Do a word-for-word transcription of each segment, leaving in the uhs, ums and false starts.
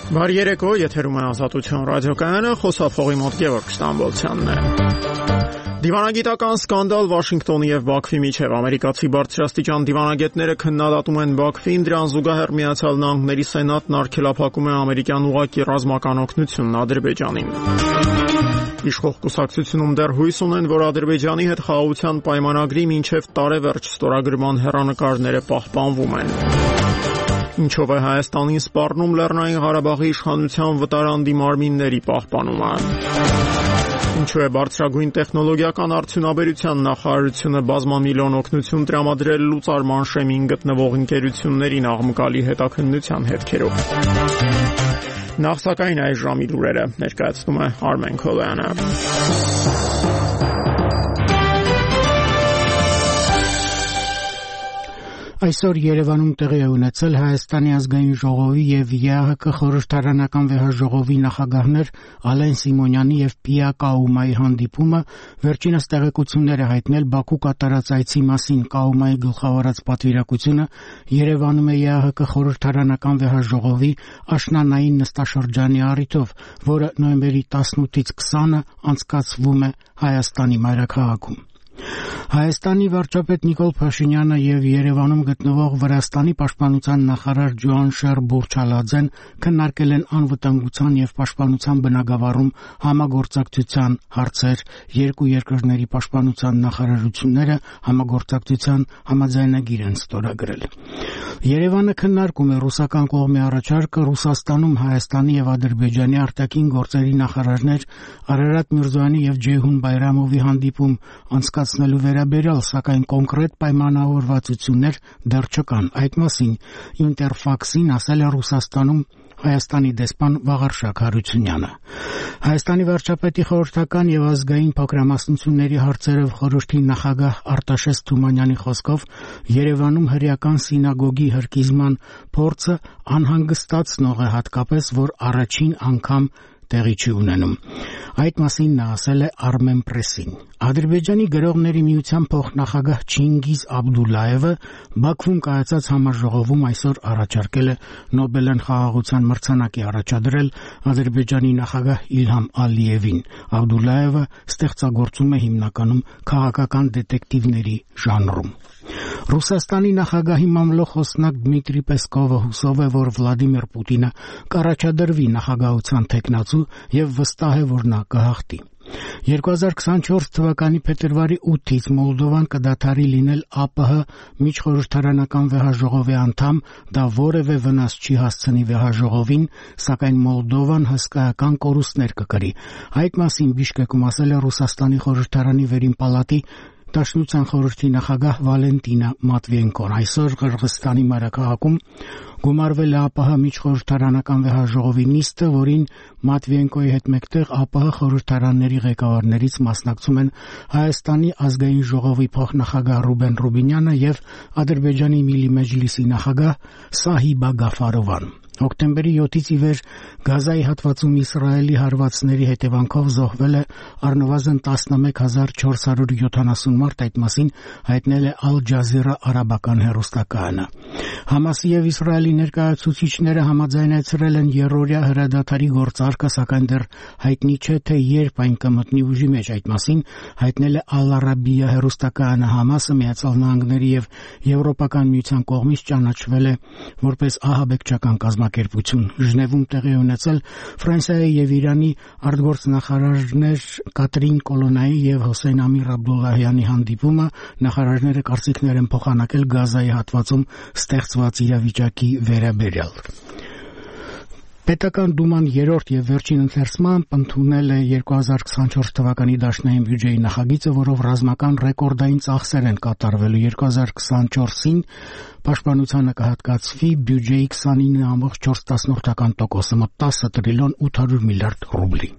Բարի երեկո, եթերում է Ազատություն ռադիոկայանը, խոսափողի մոտ Գևորգ Ստամբոլցյանն է։ Դիվանագիտական սկանդալ Վաշինգտոնի եւ Բաքվի միջև ամերիկացի բարձրաստիճան դիվանագետները քննադատում են Բաքվին, դրան զուգահեռ Միացյալ Նահանգների Սենատն արգելափակում է ամերիկյան ուղղակի ռազմական օգնությունն Ադրբեջանին։ Իշխող կուսակցությունում դեռ հույս ունեն, որ Ադրբեջանի հետ խաղաղության պայմանագրի մինչև տարեվերջ ստորագրման հեռանկարները պահպանվում են։ Ինչով է Հայաստանին սպառնում Լեռնային Ղարաբաղի իշխանության վտարանդի մարմինների պահպանումը։ Ինչու է բարձրագույն տեխնոլոգիական արդյունաբերության նախարարությունը բազմամիլիոն օգնություն տրամադրել լուծարման շեմին գտնվող ընկերություններին աղմկալի հետաքննության հետքերով։ Նախ սակայն այս ժամի լուրերը ներկայացնում է Արմեն Քոլոյանը։ Այսօր Երևանում տեղի է ունեցել Հայաստանի ազգային ժողովի եւ ԵԱՀԿ խորհրդարանական վեհաժողովի նախագահներ Ալեն Սիմոնյանի եւ Պիա Կաումայի հանդիպումը, վերջինս տեղեկություններ է հայտնել Բաքու կատարած այցի մասին։ Կաումայի գլխավորած պատվիրակությունը Երևանում է ԵԱՀԿ խորհրդարանական վեհաժողովի աշնանային նստաշրջանի առիթով, որը նոյեմբերի տասնութից քսանը անցկացվում է Հայաստանի մայրաքաղաքում։ Հայաստանի վարչապետ Նիկոլ Փաշինյանը եւ Երևանում գտնվող Վրաստանի պաշտպանության նախարար Ջոանշեր Բուրչալաձեն քննարկել են անվտանգության եւ պաշտպանության բնագավառում համագործակցության հարցեր։ Երկու երկրների պաշտպանության նախարարությունները համագործակցության համաձայնագիր են ստորագրել։ Երևանը քննարկում է ռուսական կողմի առաջարկը Ռուսաստանում Հայաստանի եւ Ադրբեջանի արտաքին գործերի նախարարներ Արարատ Միրզոյանի եւ Ջեյհուն Բայրամովի հանդիպում անցկացնելու վերաբերյալ, սակայն կոնկրետ պայմանավորվածություններ դեռ չկան։ Այդ մասին Ինտերֆաքսին ասել է Ռուսաստանում Հայաստանի դեսպան Վաղարշակ Հարությունյանը։ Հայաստանի վարչապետի խորհրդական եւ ազգային փոքրամասնությունների հարցերով խորհրդի նախագահ Արտաշես Թումանյանի խոսքով Երևանում հրեական սինագոգի հրկիզման փորձը անհանգստացնող է, հատկապես որ առաջին անգամ տեղի չի ունենում։ Այդ մասին նա ասել է Armenpress-ին։ Ադրբեջանի գրողների միության փոխնախագահ Չինգիզ Աբդուլլայևը Բաքվում կայացած համաժողովում այսօր առաջարկել է Նոբելյան խաղաղության մրցանակի առաջադրել Ադրբեջանի նախագահ Իլհամ Ալիևին։ Աբդուլլայևը ստեղծագործում է հիմնականում քաղաքական դետեկտիվների ժանրում։ Ռուսաստանի նախագահի մամլոխոսնակ Դմիտրի Պեսկովը հուսով է, որ Վլադիմիր Պուտինը կառաջադրվի նախագահության թեկնածու եւ վստահ է, որ նա կհաղթի։ երկու հազար քսանչորս թվականի փետրվարի ութից Մոլդովան կդադարի լինել ԱՊՀ միջխորհրդարանական վեհաժողովի անդամ, դա որևէ վնաս չի հասցնի վեհաժողովին, սակայն Մոլդովան հսկայական կորուստներ կկրի։ Այդ մասին Բիշկեկում ասել է Ռուսաստանի խորհրդարանի վերին պալատի Դաշնության խորհրդի նախագահ Վալենտինա Մատվիենկոն։ Այսօր Qırğızstani մայրաքաղաքում գումարվել է ԱՊՀ միջխորհրդարանական վեհաժողովի նիստը, որին Մատվիենկոյի հետ մեկտեղ ԱՊՀ խորհրդարանների ղեկավարներից մասնակցում են Հայաստանի ազգային ժողովի փոխնախագահ Ռուբեն Ռուբինյանը եւ Ադրբեջանի Միլի Մեջլիսի նախագահ Սահիբա Գաֆարովան։ Հոկտեմբերի յոթից ի վեր Գազայի հատվածում Իսրայելի հարվածների հետևանքով զոհվել է առնվազն տասնմեկ հազար չորս հարյուր յոթանասուն մարդ, այդ մասին հայտնել է Al Jazeera արաբական հեռուստակայանը։ Համասի եւ Իսրայելի ներկայացուցիչները համաձայնեցրել են երրորդյա հրադադարի գործարկը, սակայն դեռ հայտնի չէ, թե երբ այն կմտնի ուժի մեջ։ Այդ մասին հայտնել է Al Arabiya հեռուստակայանը։ Համասը Միացյալ Նահանգների եւ Եվրոպական միության կողմից ճանաչվել է որպես ահաբեկչական կազմակերպություն։ Ժնևում տեղի ունեցել Ֆրանսիայի եւ Իրանի արտգործնախարարներ Կատրին Կոլոնայի եւ Հոսեյն Ամիր Աբդուլլահյանի հանդիպումը նախարարները կարծիքներ են փոխանակել Գազայի հատվածում ստեղծված իրավիճակի վերաբերյալ։ Պետական դուման երրորդ եւ վերջին ընթերցմամբ ընդունել է երկու հազար քսանչորս թվականի դաշնային բյուջեի նախագիծը, որով ռազմական ռեկորդային ծախսեր են կատարվելու։ երկու հազար քսանչորսին պաշտպանությանը կհատկացվի բյուջեի քսանինը կόμμα չորս տոկոսը, մոտ տասը տրիլիոն ութ հարյուր միլիարդ ռուբլի։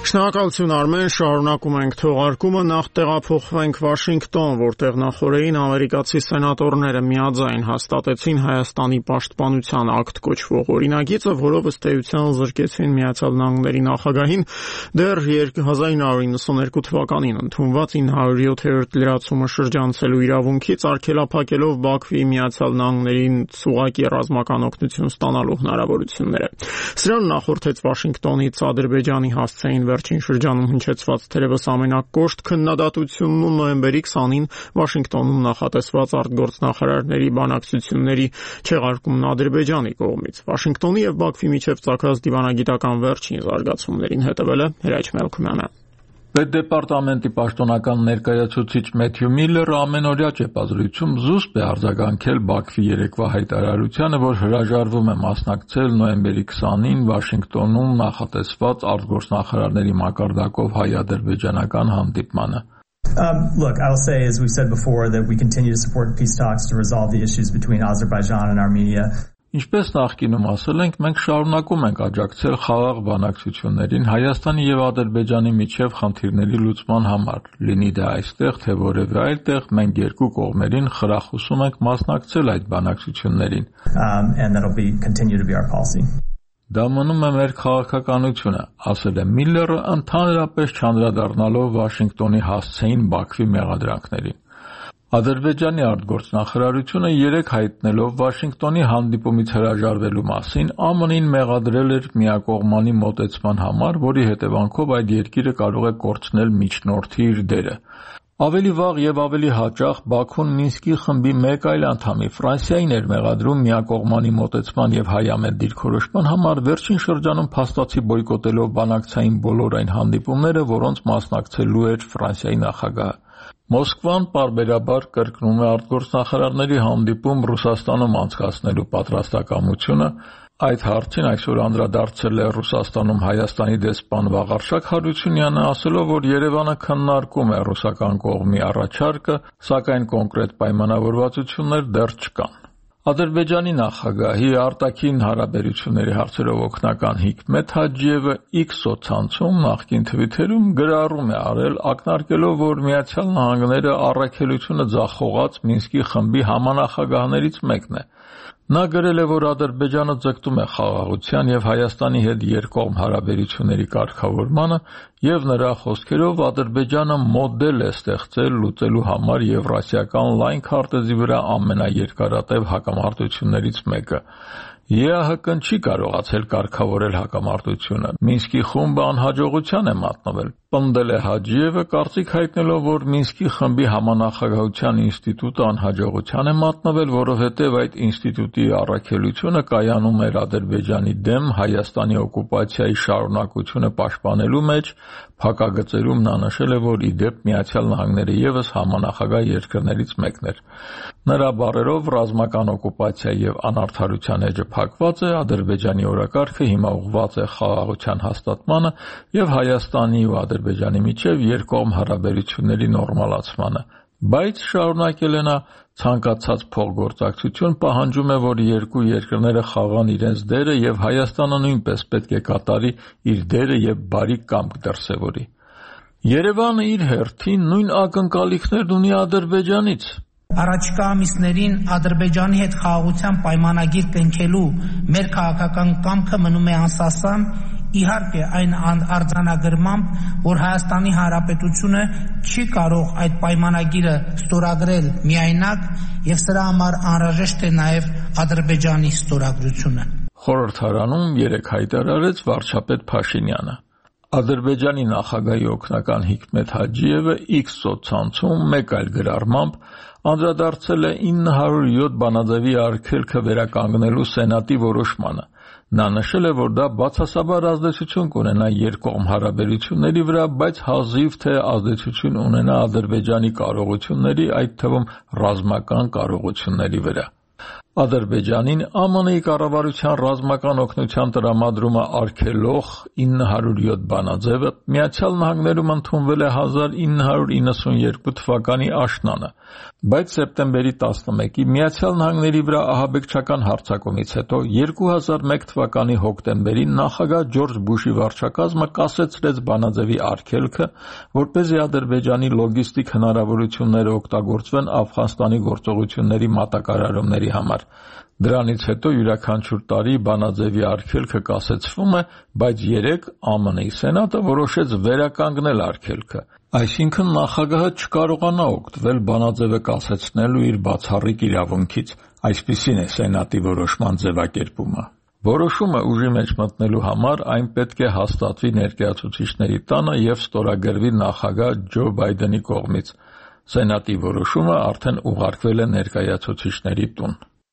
Շնորհակալություն Արմեն, շարունակում ենք թողարկումը, նախ տեղափոխվենք Վաշինգտոն, որտեղ նախորդին ամերիկացի սենատորները միաձայն հաստատեցին Հայաստանի պաշտպանության ակտ կոչվող օրինագիծը, որով ըստ էության զրկեցին Միացյալ Նահանգների նախագահին դեռ հազար ինը հարյուր նվաթ թվականին ընդունված ինը հարյուր յոթերորդ լրացումը շրջանցելու իրավունքից, արգելափակելով Բաքվի Միացյալ Նահանգներին ցուցակի ռազմական օգնություն ստանալու հնարավորությունները։ Սրան նախորդեց Վաշինգտոնից Ադրբեջանի հասցեին վերջին շրջանում հնչեցված թերևս ամենակոշտ քննադատությունն ու նոյեմբերի քսանին Վաշինգտոնում նախատեսված արտգործնախարարների բանակցությունների չեղարկումն Ադրբեջանի կողմից։ Վաշինգտոնի եւ Բաքվի միջև ծագած դիվանագիտական վերջին զարգացումներին հետևել է Հրաչ Մելքումյանը։ Պետդեպարտամենտի պաշտոնական ներկայացուցիչ Մեթյու Միլլերը ամենօրյա ճեպազրույցում զուսպ է արձագանքել Բաքվի երեկվա հայտարարությանը, որ հրաժարվում է մասնակցել նոյեմբերի քսանին Վաշինգտոնում նախատեսված արտգործնախարարների մակարդակով հայ-ադրբեջանական հանդիպմանը։ Um, look, I'll say, as we've said before, that we continue to support peace talks to resolve the issues between Azerbaijan and Armenia. Ինչպես նախկինում ասել ենք, մենք շարունակում ենք աջակցել խաղաղ բանակցություններին Հայաստանի եւ Ադրբեջանի միջև խնդիրների լուծման համար, լինի դա այստեղ, թե որևէ այլ տեղ, մենք երկու կողմերին խրախուսում ենք մասնակցել այդ բանակցություններին։ Um, and that'll be continue to be our policy. Դա մնում է մեր քաղաքականությունը, ասել է Միլլերը, ընդհանրապես չանդրադառնալով Վաշինգտոնի հասցեին Բաքվի մեղադրանքներին։ Ադրբեջանի արտգործնախարարությունը երեկ հայտնելով Վաշինգտոնի հանդիպումից հրաժարվելու մասին Է Մ Ն-ին մեղադրել էր միակողմանի մոտեցման համար, որի հետևանքով այդ երկիրը կարող է կորցնել միջնորդի իր դերը։ Ավելի վաղ եւ ավելի հաճախ Բաքուն Մինսկի խմբի մեկ այլ անդամի Ֆրանսիային էր մեղադրում միակողմանի մոտեցման եւ հայամետ դիրքորոշման համար, վերջին շրջանում փաստացի բոյկոտելով բանակցային բոլոր այն հանդիպումները, որոնց մասնակցելու էր Ֆրանսիայի նախագահը։ Մոսկվան պարբերաբար կրկնում է արտգործնախարարների հանդիպում Ռուսաստանում անցկացնելու պատրաստակամությունը։ Այդ հարցին այսօր անդրադարձել է Ռուսաստանում Հայաստանի դեսպան Վաղարշակ Հարությունյանը, ասելով, որ Երևանը քննարկում է ռուսական կողմի առաջարկը, սակայն կոնկրետ պայմանավորվածություններ դեռ չկան։ Ադրբեջանի նախագահի արտաքին հարաբերությունների հարցերով օգնական Հիկմետ Հաջիևը X սոցցանցում նախկին թվիթերում գրառում է արել, ակնարկելով, որ Միացյալ Նահանգները առաքելությունը ձախողած Մինսկի խմբի համանախագահներից մեկն է։ Նա գրել է, որ Ադրբեջանը ձգտում է խաղաղության եւ Հայաստանի հետ երկկողմ հարաբերությունների կարգավորմանը եւ նրա խոսքերով Ադրբեջանը մոդել է ստեղծել լուծելու համար Եվրասիական լայն քարտեզի վրա ամենաերկարատև հակամարտություններից մեկը։ Է Ա Հ Կ-ն չի կարողացել կարգավորել հակամարտությունը։ Մինսկի խումբը անհաջողության է մատնվել։ Պնդել է Հաջիևը, կարծիք հայտնելով, որ Մինսկի խմբի համանախագահության ինստիտուտը անհաջողության է մատնվել, որովհետև այդ ինստիտուտի առաքելությունը կայանում էր Ադրբեջանի դեմ Հայաստանի օկուպացիայի շարունակությունը պաշտպանելու մեջ, փակագծերում նա նշել է, որ ի դեպ Միացյալ Նահանգները ևս համանախագահ երկրներից մեկն էր։ Նրա բառերով ռազմական օկուպացիա եւ անարդարության էջը փակված է, Ադրբեջանի օրակարգը հիմա ուղղված է խաղաղության հաստատմանը եւ Հայաստանի ու Ադրբեջանի միջև երկկողմ հարաբերությունների նորմալացմանը, բայց շարունակել է նա ցանկացած փոխգործակցություն պահանջում է, որ երկու երկրները խաղան իրենց դերը եւ Հայաստանը նույնպես պետք է կատարի իր դերը եւ բարի կամք դրսեւորի։ Երևանը իր հերթին նույն ակնկալիքներն ունի Ադրբեջանից։ Առաջիկա ամիսներին Ադրբեջանի հետ խաղաղության պայմանագիր կնքելու մեր քաղաքական կամքը մնում է անսասան, իհարկե այն արձանագրմամբ, որ Հայաստանի Հանրապետությունը չի կարող այդ պայմանագիրը ստորագրել միայնակ եւ սրա համար անհրաժեշտ է նաեւ Ադրբեջանի ստորագրությունը։ Խորհրդարանում երեկ հայտարարեց վարչապետ Փաշինյանը։ Ադրբեջանի նախագահի օգնական Հիկմետ Հաջիևը X սոցցանցում մեկ այլ գրառմամբ անդրադարձել է ինը հարյուր յոթ բանաձևի արգելքը վերականգնելու Սենատի որոշմանը։ Նա նշել է, որ դա բացասաբար ազդեցություն կունենա երկկողմ հարաբերությունների վրա, բայց հազիվ թե ազդեցություն ունենա Ադրբեջանի կարողությունների, այդ թվում ռազմական կարողությունների վրա։ Ադրբեջանին Է Մ Ն-ի կառավարության ռազմական օգնության տրամադրումը արգելող ինը հարյուր յոթ բանաձևը Միացյալ Նահանգներում ընդունվել է հազար ինը հարյուր իննսունյերկու թվականի աշնանը, բայց սեպտեմբերի տասնմեկի Միացյալ Նահանգների վրա ահաբեկչական հարձակումից հետո երկու հազար մեկ թվականի հոկտեմբերին նախագահ Ջորջ Բուշի վարչակազմը կասեցրեց բանաձևի արգելքը, որպեսզի Ադրբեջանի լոգիստիկ հնարավորությունները օգտագործվեն Աֆղանստանի գործողությունների մատակարարումների համար։ Դրանից հետո յուրաքանչյուր տարի բանաձևի արգելքը կասեցվում է, բայց երեկ Է Մ Ն-ի Սենատը որոշեց վերականգնել արգելքը։ Այսինքն նախագահը չկարողանա օգտվել բանաձևը կասեցնելու իր բացառիկ իրավունքից, այսպիսին է Սենատի որոշման ձևակերպումը։ Որոշումը ուժի մեջ մտնելու համար այն պետք է հաստատվի ներկայացուցիչների տանը և ստորագրվի նախագահ Ջո Բայդենի կողմից։ Սենատի որոշումը արդեն ուղարկվել է ներկայացուցիչների տուն։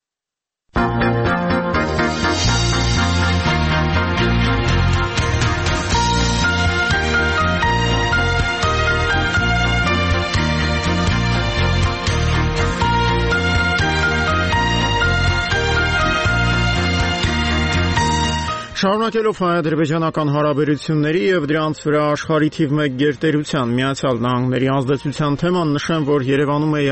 Շարունակելով հայ-ադրբեջանական հարաբերությունների եւ դրանց վրա աշխարհի թիվ մեկ գերտերության Միացյալ Նահանգների ազդեցության թեման, նշեմ, որ Երևանում է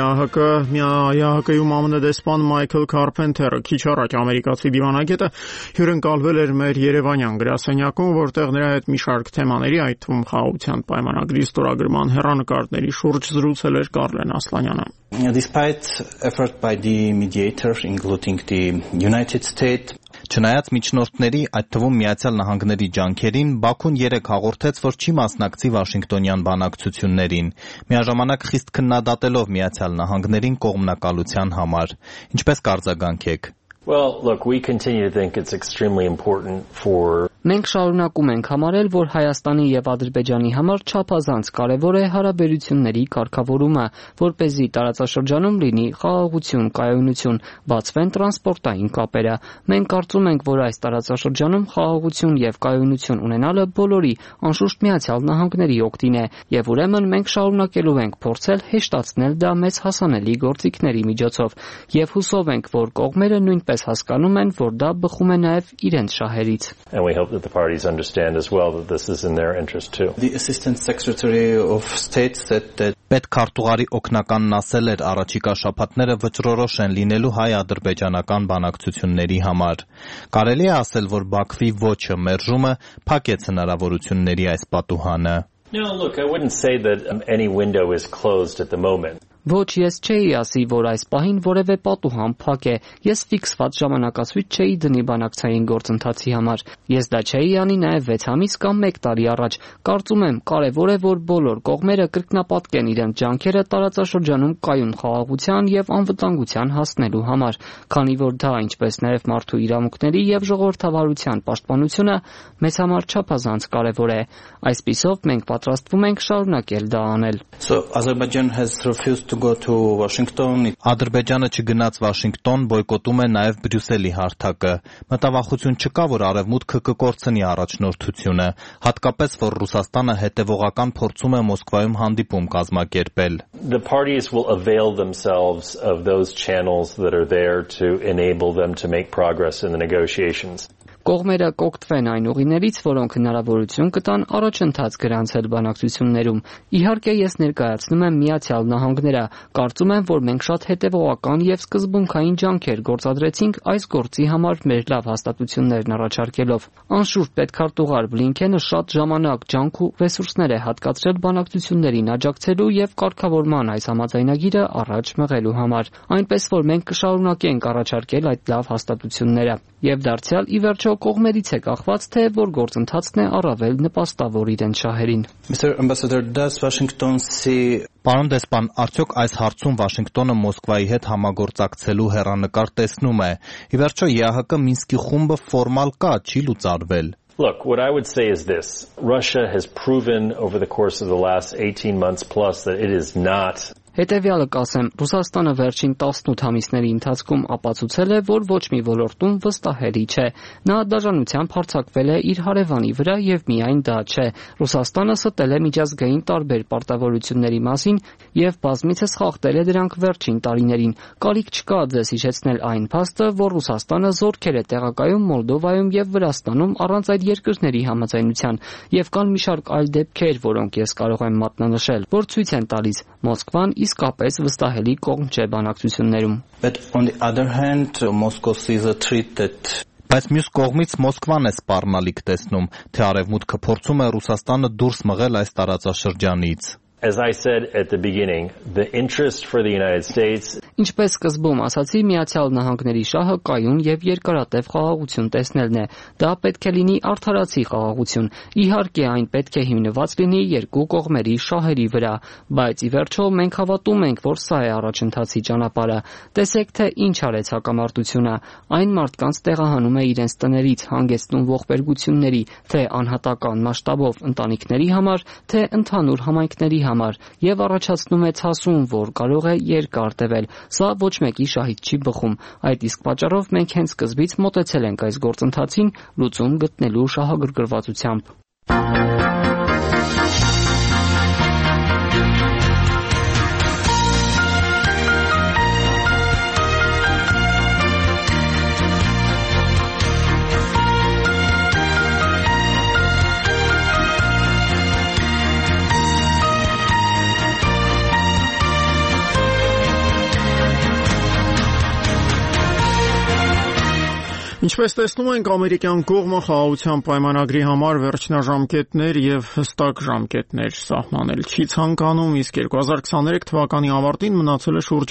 Է Հ Կ-ում Ա Մ Ն դեսպան Մայքլ Քարփենթերը, քիչ առաջ ամերիկացի դիվանագետը հյուրընկալվել էր մեր երևանյան գրասենյակում, որտեղ նրա հետ մի շարք թեմաների, այդ թվում խաղաղության պայմանագրի ստորագրման հեռանկարների շուրջ զրուցել էր Կարլեն Ասլանյանը։ Despite effort by the mediators, including the United States, Չնայած միջնորդների, այդ թվում Միացյալ Նահանգների ջանքերին, Բաքուն երեկ հաղորդեց, որ չի մասնակցի Վաշինգտոնյան բանակցություններին, միաժամանակ խիստ քննադատելով Միացյալ Նահանգներին կողմնակալության համար։ Ինչպես կարձագանքեք։ Well, look, we continue to think it's extremely important for Մենք շարունակում ենք համարել, որ Հայաստանի եւ Ադրբեջանի համար չափազանց կարեւոր է հարաբերությունների կարգավորումը, որպեսզի տարածաշրջանում լինի խաղաղություն, կայունություն, բացվեն տրանսպորտային կապերը։ Մենք կարծում ենք, որ այս տարածաշրջանում խաղաղություն եւ կայունություն ունենալը բոլորի, անշուշտ Միացյալ Նահանգների օգտին է, եւ ուրեմն մենք շարունակելու ենք փորձել հեշտացնել դա մեծ հասանելի գործիքների միջոցով, եւ հուսով ենք, որ կողմերը նույնպես հասկանում են, որ դա բխում է նաեւ իրենց շահերից։ that the parties understand as well that this is in their interest too. The Assistant Secretary of State said that Պետքարտուղարի օգնականն ասել էր առաջիկա շաբաթները վճռորոշ են լինելու հայ-ադրբեջանական բանակցությունների համար։ Կարելի է ասել, որ Բաքվի ոչը մերժումը փակեց հնարավորությունների այս պատուհանը։ No, look, I wouldn't say that um, any window is closed at the moment. Ոչ, ես չէի ասի, որ այս պահին որևէ պատուհան փակ է։ Ես ֆիքսված ժամանակացույց չէի դնի բանակցային գործընթացի համար։ Ես դա չէի անի նաև վեց ամիս կամ մեկ տարի առաջ։ Կարծում եմ, կարևոր է, որ բոլոր կողմերը կրկնապատկեն իրենց ջանքերը տարածաշրջանում կայուն խաղաղության եւ անվտանգության հասնելու համար, քանի որ դա, ինչպես նաև մարդու իրավունքների եւ ժողովրդավարության պաշտպանությունը մեզ համար չափազանց կարևոր է։ Այսպիսով մենք պատրաստվում ենք շարունակել դա անել։ So Azerbaijan has refused to go to Washington. Ադրբեջանը չգնաց Վաշինգտոն, բոյկոտում է նաև Բրյուսելի հարթակը։ Մտավախություն չկա, որ Արևմուտքը կկորցնի առաջնորդությունը, հատկապես որ Ռուսաստանը հետևողական փորձում է Մոսկվայում հանդիպում կազմակերպել։ The parties will avail themselves of those channels that are there to enable them to make progress in the negotiations. Կողմերը կօգտվեն այն ուղիներից, որոնք հնարավորություն կտան առաջընթաց գրանցել բանակցություններում։ Իհարկե, ես ներկայացնում եմ Միացյալ Նահանգները։ Կարծում եմ, որ մենք շատ հետևողական եւ սկզբունքային ջանքեր գործադրեցինք այս գործի համար մեր լավ հաստատություններն առաջարկելով։ Անշուշտ պետքարտուղար Բլինքենը շատ ժամանակ, ջանք ու ռեսուրսներ է հատկացրել բանակցություններին աջակցելու եւ կարգավորման այս համաձայնագիրը առաջ մղելու համար։ Այնպես որ մենք կշարունակենք առաջարկել այդ լավ հաստատությունները։ Եվ դարձյալ ի վերջո կողմերից է կախված, թե որ գործընթացն է առավել նպաստավոր իրենց շահերին։ Mister Ambassador, does Washington see Պարոն դեսպան, արդյոք այս հարցում Վաշինգտոնը Մոսկվայի հետ համագործակցելու հեռանկար տեսնում է։ Ի վերջո Է Հ Կ Մինսկի խումբը ֆորմալ կա, չի լուծարվել։ Look, what I would say is this. Russia has proven over the course of the last eighteen months plus that it is not Հետևյալը կասեմ, Ռուսաստանը վերջին տասնութ ամիսների ընթացքում ապացուցել է, որ ոչ մի ոլորտում վստահելի չէ։ Նա դաժանությամբ հարձակվել է իր հարևանի վրա եւ միայն դա չէ։ Ռուսաստանը ստել է միջազգային տարբեր պարտավորությունների մասին եւ բազմիցս խախտել է դրանք վերջին տարիներին։ Կարիք չկա ձեզ հիշեցնել այն փաստը, որ Ռուսաստանը զորքեր է տեղակայում Մոլդովայում եւ Վրաստանում առանց այդ երկրների համաձայնության, եւ կան մի շարք այլ դեպքեր, որոնք ես կարող եմ մատնանշել, որ ցույց են տալիս Մոսկվան իսկապես վստահելի կողմ չէ բանակցություններում։ But on the other hand, Moscow sees a threat that Բայց մյուս կողմից Մոսկվան է սպառնալիք տեսնում, թե Արևմուտքը փորձում է Ռուսաստանը դուրս մղել այս տարածաշրջանից։ As I said at the beginning, the interest for the United States Ինչպես սկզբում ասացի, Միացյալ Նահանգների շահը կայուն եւ երկարատև խաղաղություն տեսնելն է։ Դա պետք է լինի արդարացի խաղաղություն։ Իհարկե, այն պետք է հիմնված լինի երկու կողմերի շահերի վրա, բայց ի վերջո մենք հավատում ենք, որ սա է առաջընթացի ճանապարհը։ Տեսեք, թե ինչ արեց հակամարտությունը։ Այն մարդկանց տեղահանում է իրենց տներից, հանգեցնում ողբերգությունների, թե անհատական մասշտաբով ընտանիքների համար, թե ընդհանուր համայնքների համար, եւ առաջացնում է ցասում, որ կարող է երկար տևել։ Սա ոչ մեկի շահից չի բխում։ Այդ իսկ պատճառով մենք հենց սկզբից մոտեցել ենք այս գործընթացին լուծում գտնելու շահագրգռվածությամբ։ Ինչպես տեսնում ենք, ամերիկյան կողմը խաղաղության պայմանագրի համար վերջնաժամկետներ եւ հստակ ժամկետներ սահմանել չի ցանկանում, իսկ երկու հազար քսաներեք թվականի ավարտին մնացել է շուրջ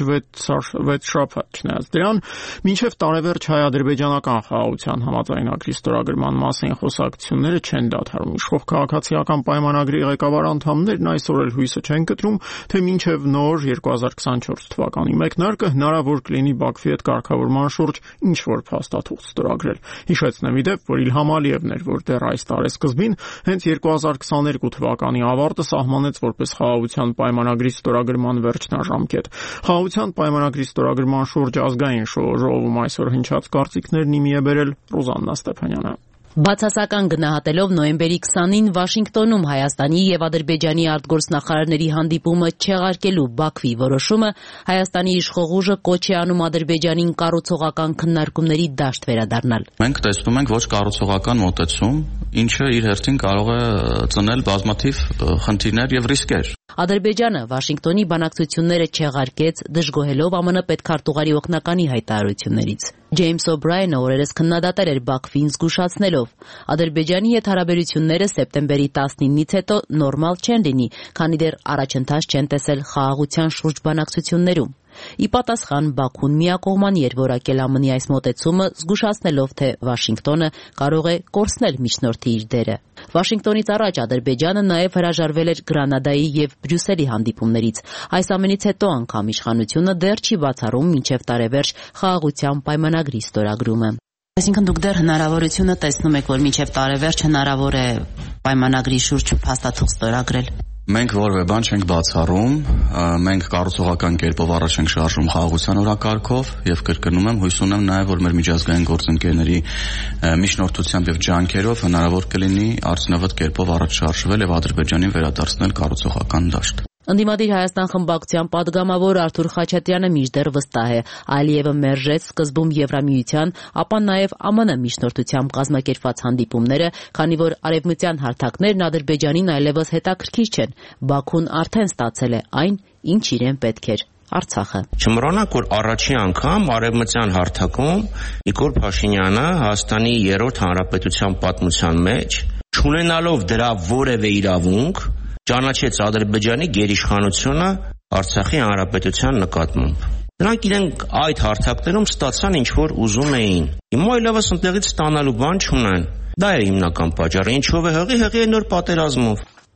վեց շաբաթ։ Չնայած դրան, մինչև տարեվերջ հայ-ադրբեջանական խաղաղության համաձայնագրի ստորագրման մասին խոսակցությունները չեն դադարում։ Իշխող քաղաքացիական պայմանագրի ղեկավար անդամներն այսօր էլ հույսը չեն կտրում, թե մինչև նոր երկու հազար քսանչորս թվականի մեկնարկը հնարավոր կլինի Բաքվի հետ կարգավորման շուրջ ինչ-որ փաստաթուղթ ստորագրել։ Հիշեցնեմ ի դեպ, որ Իլհամ Ալիևն էր, որ դեռ այս տարեսկզբին հենց երկու հազար քսաներկու թվականի ավարտը սահմանեց որպես խաղաղության պայմանագրի ստորագրման վերջնաժամկետ։ Խաղաղության պայմանագրի ստորագրման շուրջ ազգային ժողովում այսօր հնչած կարծիքներն իմի է բերել Ռուզաննա Ստեփանյանը։ Բացասական գնահատելով նոյեմբերի քսանին Վաշինգտոնում Հայաստանի եւ Ադրբեջանի արտգործնախարարների հանդիպումը չեղարկելու Բաքվի որոշումը Հայաստանի իշխող ուժը կոչ է անում Ադրբեջանին կառուցողական քննարկումների դաշտ վերադառնալ։ Մենք տեսնում ենք ոչ կառուցողական մոտեցում, ինչը իր հերթին կարող է ծնել բազմաթիվ խնդիրներ եւ ռիսկեր։ Ադրբեջանը Վաշինգտոնի բանակցությունները չեղարկեց, դժգոհելով ԱՄՆ պետքարտուղարի օգնականի հայտարարություններից։ Ջեյմս Օբրայենը օրերս քննադատել էր Բաքվին զգուշացնելով. Ադրբեջանի հետ հարաբերությունները սեպտեմբերի տասնինից հետո նորմալ չեն լինի, քանի դեռ առաջընթաց չեն տեսել խաղաղության շուրջ բանակցություններում։ Ի պատասխան Բաքուն միակողման էր որակել ԱՄՆ-ի այս մոտեցումը, զգուշացնելով, թե Վաշինգտոնը կարող է կորցնել միջնորդի իր դերը։ Վաշինգտոնից առաջ Ադրբեջանը նաև հրաժարվել էր Գրանադայի եւ Բրյուսելի հանդիպումներից։ Այս ամենից հետո անգամ իշխանությունը դեռ չի բացառում մինչև տարեվերջ խաղաղության պայմանագրի ստորագրումը։ Այսինքն դուք դեռ հնարավորությունը տեսնում եք, որ մինչև տարեվերջ հնարավոր է պայմանագրի շուրջ փաստաթուղթ ստորագրել։ Մենք որևէ բան չենք բացառում, մենք կառուցողական կերպով առաջ ենք շարժում խաղաղության օրակարգով եւ կրկնում եմ, հույս ունեմ նաեւ, որ մեր միջազգային գործընկերների միջնորդությամբ եւ ջանքերով հնարավոր կլինի արդյունավետ կերպով առաջ շարժվել եւ Ադրբեջանին վերադարձնել կառուցողական դաշտ։ Ընդդիմադիր Հայաստան խմբակցության падգամավոր Արթուր Խաչատրյանը մինչդեռ վստահ է, Ալիևը մերժեց սկզբում Եվրամիության, ապա նաև ԱՄՆ միջնորդությամբ կազմակերպված հանդիպումները, քանի որ արևմտյան հարթակներն Ադրբեջանին այլևս հետաքրքիր չեն։ Բաքուն արդեն ստացել է այն, ինչ իրեն պետք էր։ Արցախը։ Չմոռանանք, որ առաջին անգամ արևմտյան հարթակում Նիկոլ Փաշինյանը Հայաստանի երրորդ հանրապետության պատմության մեջ, չունենալով դրա որևէ իրավունք, ճանաչեց Ադրբեջանի գերիշխանությունը Արցախի հանրապետության նկատմամբ։ Նրանք իրենք այդ հարթակներում ստացան ինչ որ ուզում էին։ Հիմա այլևս ընդեղից ստանալու բան չունեն։ Դա է հիմնական պատճառը, ինչով է հղի հղի է նոր պատերազմով։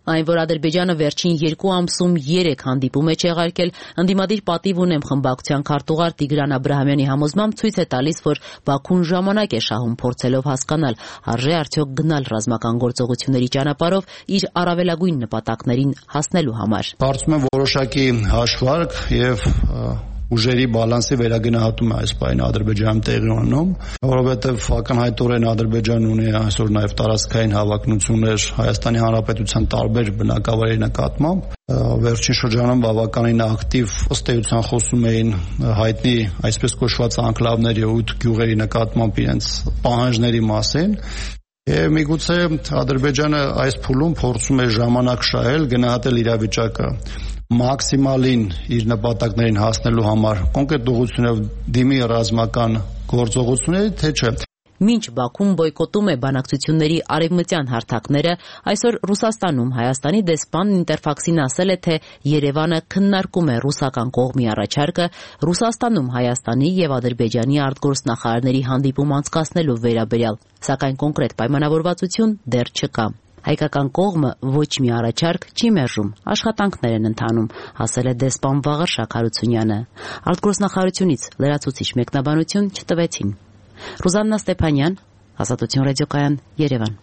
Այն, որ Ադրբեջանը վերջին երկու ամսում երեք հանդիպում է չեղարկել, ընդդիմադիր պատիվ ունեմ խմբակցության քարտուղար Տիգրան Աբրահամյանի համոզմամբ ցույց է տալիս, որ Բաքուն ժամանակ է շահում փորձելով հասկանալ, արժե արդյոք գնալ ռազմական գործողությունների ճանապարհով իր առավելագույն նպատակներին հասնելու համար։ Կարծում եմ որոշակի հաշվարկ եւ ուժերի բալանսի վերագնահատում է այս պահին Ադրբեջանում տեղի ունենում, որովհետև ակնհայտորեն Ադրբեջանն ունի այսօր նաև տարածքային հավակնություններ Հայաստանի Հանրապետության տարբեր բնակավայրերի նկատմամբ։ Վերջին շրջանում բավականին ակտիվ ըստ էության խոսում էին հայտնի այսպես կոչված անկլավների ութ գյուղերի նկատմամբ իրենց պահանջների մասին։ Եվ միգուցե Ադրբեջանը այս փուլում փորձում է ժամանակ շահել, գնահատել իրավիճակը մաքսիմալին իր նպատակներին հասնելու համար կոնկրետ ուղղությունով դիմի ռազմական գործողությունների, թե չէ։ Մինչ Բաքուն բոյկոտում է բանակցությունների արևմտյան հարթակները, այսօր Ռուսաստանում Հայաստանի դեսպանն Ինտերֆաքսին ասել է, թե Երևանը քննարկում է ռուսական կողմի առաջարկը Ռուսաստանում Հայաստանի եւ Ադրբեջանի արտգործնախարարների հանդիպում անցկացնելու վերաբերյալ, սակայն կոնկրետ պայմանավորվածություն դեռ չկա։ Հայկական կողմը ոչ մի առաջարկ չի մերժում, աշխատանքներ են ընթանում, ասել է դեսպան Վաղր Շաքարությունյանը։ Արտգործնախարարությունից լրացուցիչ մեկնաբանություն չտվեցին։ Ռուզաննա Ստեփանյան, Ազատություն ռադիոկայան, Երևան։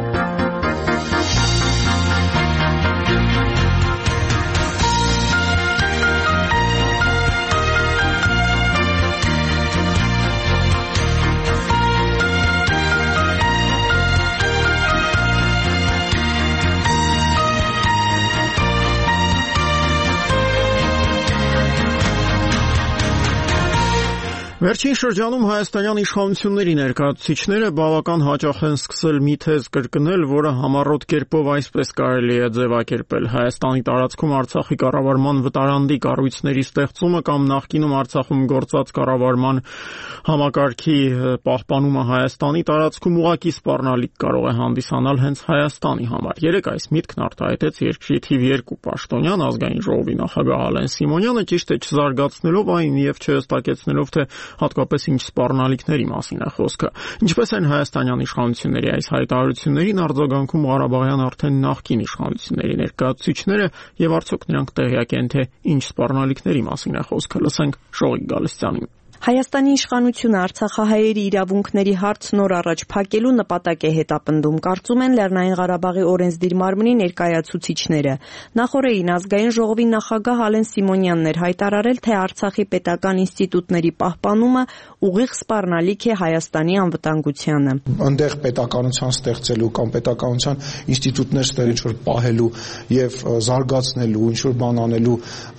Վերջին շրջանում հայաստանյան իշխանությունների ներկայացուցիչները բավական հաճախ են սկսել մի թեզ կրկնել, որը համառոտ կերպով այսպես կարելի է ձևակերպել. Հայաստանի տարածքում Արցախի կառավարման վտարանդի կառույցների ստեղծումը կամ նախկինում Արցախում գործած կառավարման համակարգի պահպանումը Հայաստանի տարածքում ուղղակի սպառնալիք կարող է հանդիսանալ հենց Հայաստանի համար։ Երեք այս միտքն արտահայտեց երկրի թիվ երկու պաշտոնյան ազգային ժողովի նախագահ Ալեն Սիմոնյանը, ճիշտ է չզարգացնելով այն եւ չհստակեցնելով, թե հատկապես ինչ սպառնալիքների մասին է խոսքը։ Ինչպես են հայաստանյան իշխանությունների այս հայտարարություններին արձագանքում Ղարաբաղյան արդեն նախկին իշխանությունների ներկայացուցիչները եւ արդյոք նրանք տեղյակ են, թե ինչ սպառնալիքների մասին է խոսքը։ Լսենք Շողիկ Գալստյանին։ Հայաստանի իշխանությունը Արցախահայերի իրավունքների հարց նոր առաջ փակելու նպատակ է հետապնդում, կարծում են Լեռնային Ղարաբաղի օրենսդիր մարմնի ներկայացուցիչները։ Նախորդին ազգային ժողովի նախագահ Ալեն Սիմոնյանն էր հայտարարել, թե Արցախի պետական ինստիտուտների պահպանումը ուղիղ սպառնալիք է Հայաստանի անվտանգությանը։ Այնտեղ պետականության ստեղծելու կամ պետականության ինստիտուտներ ստեղծել ինչ-որ պահելու եւ զարգացնելու, ինչ-որ բան անելու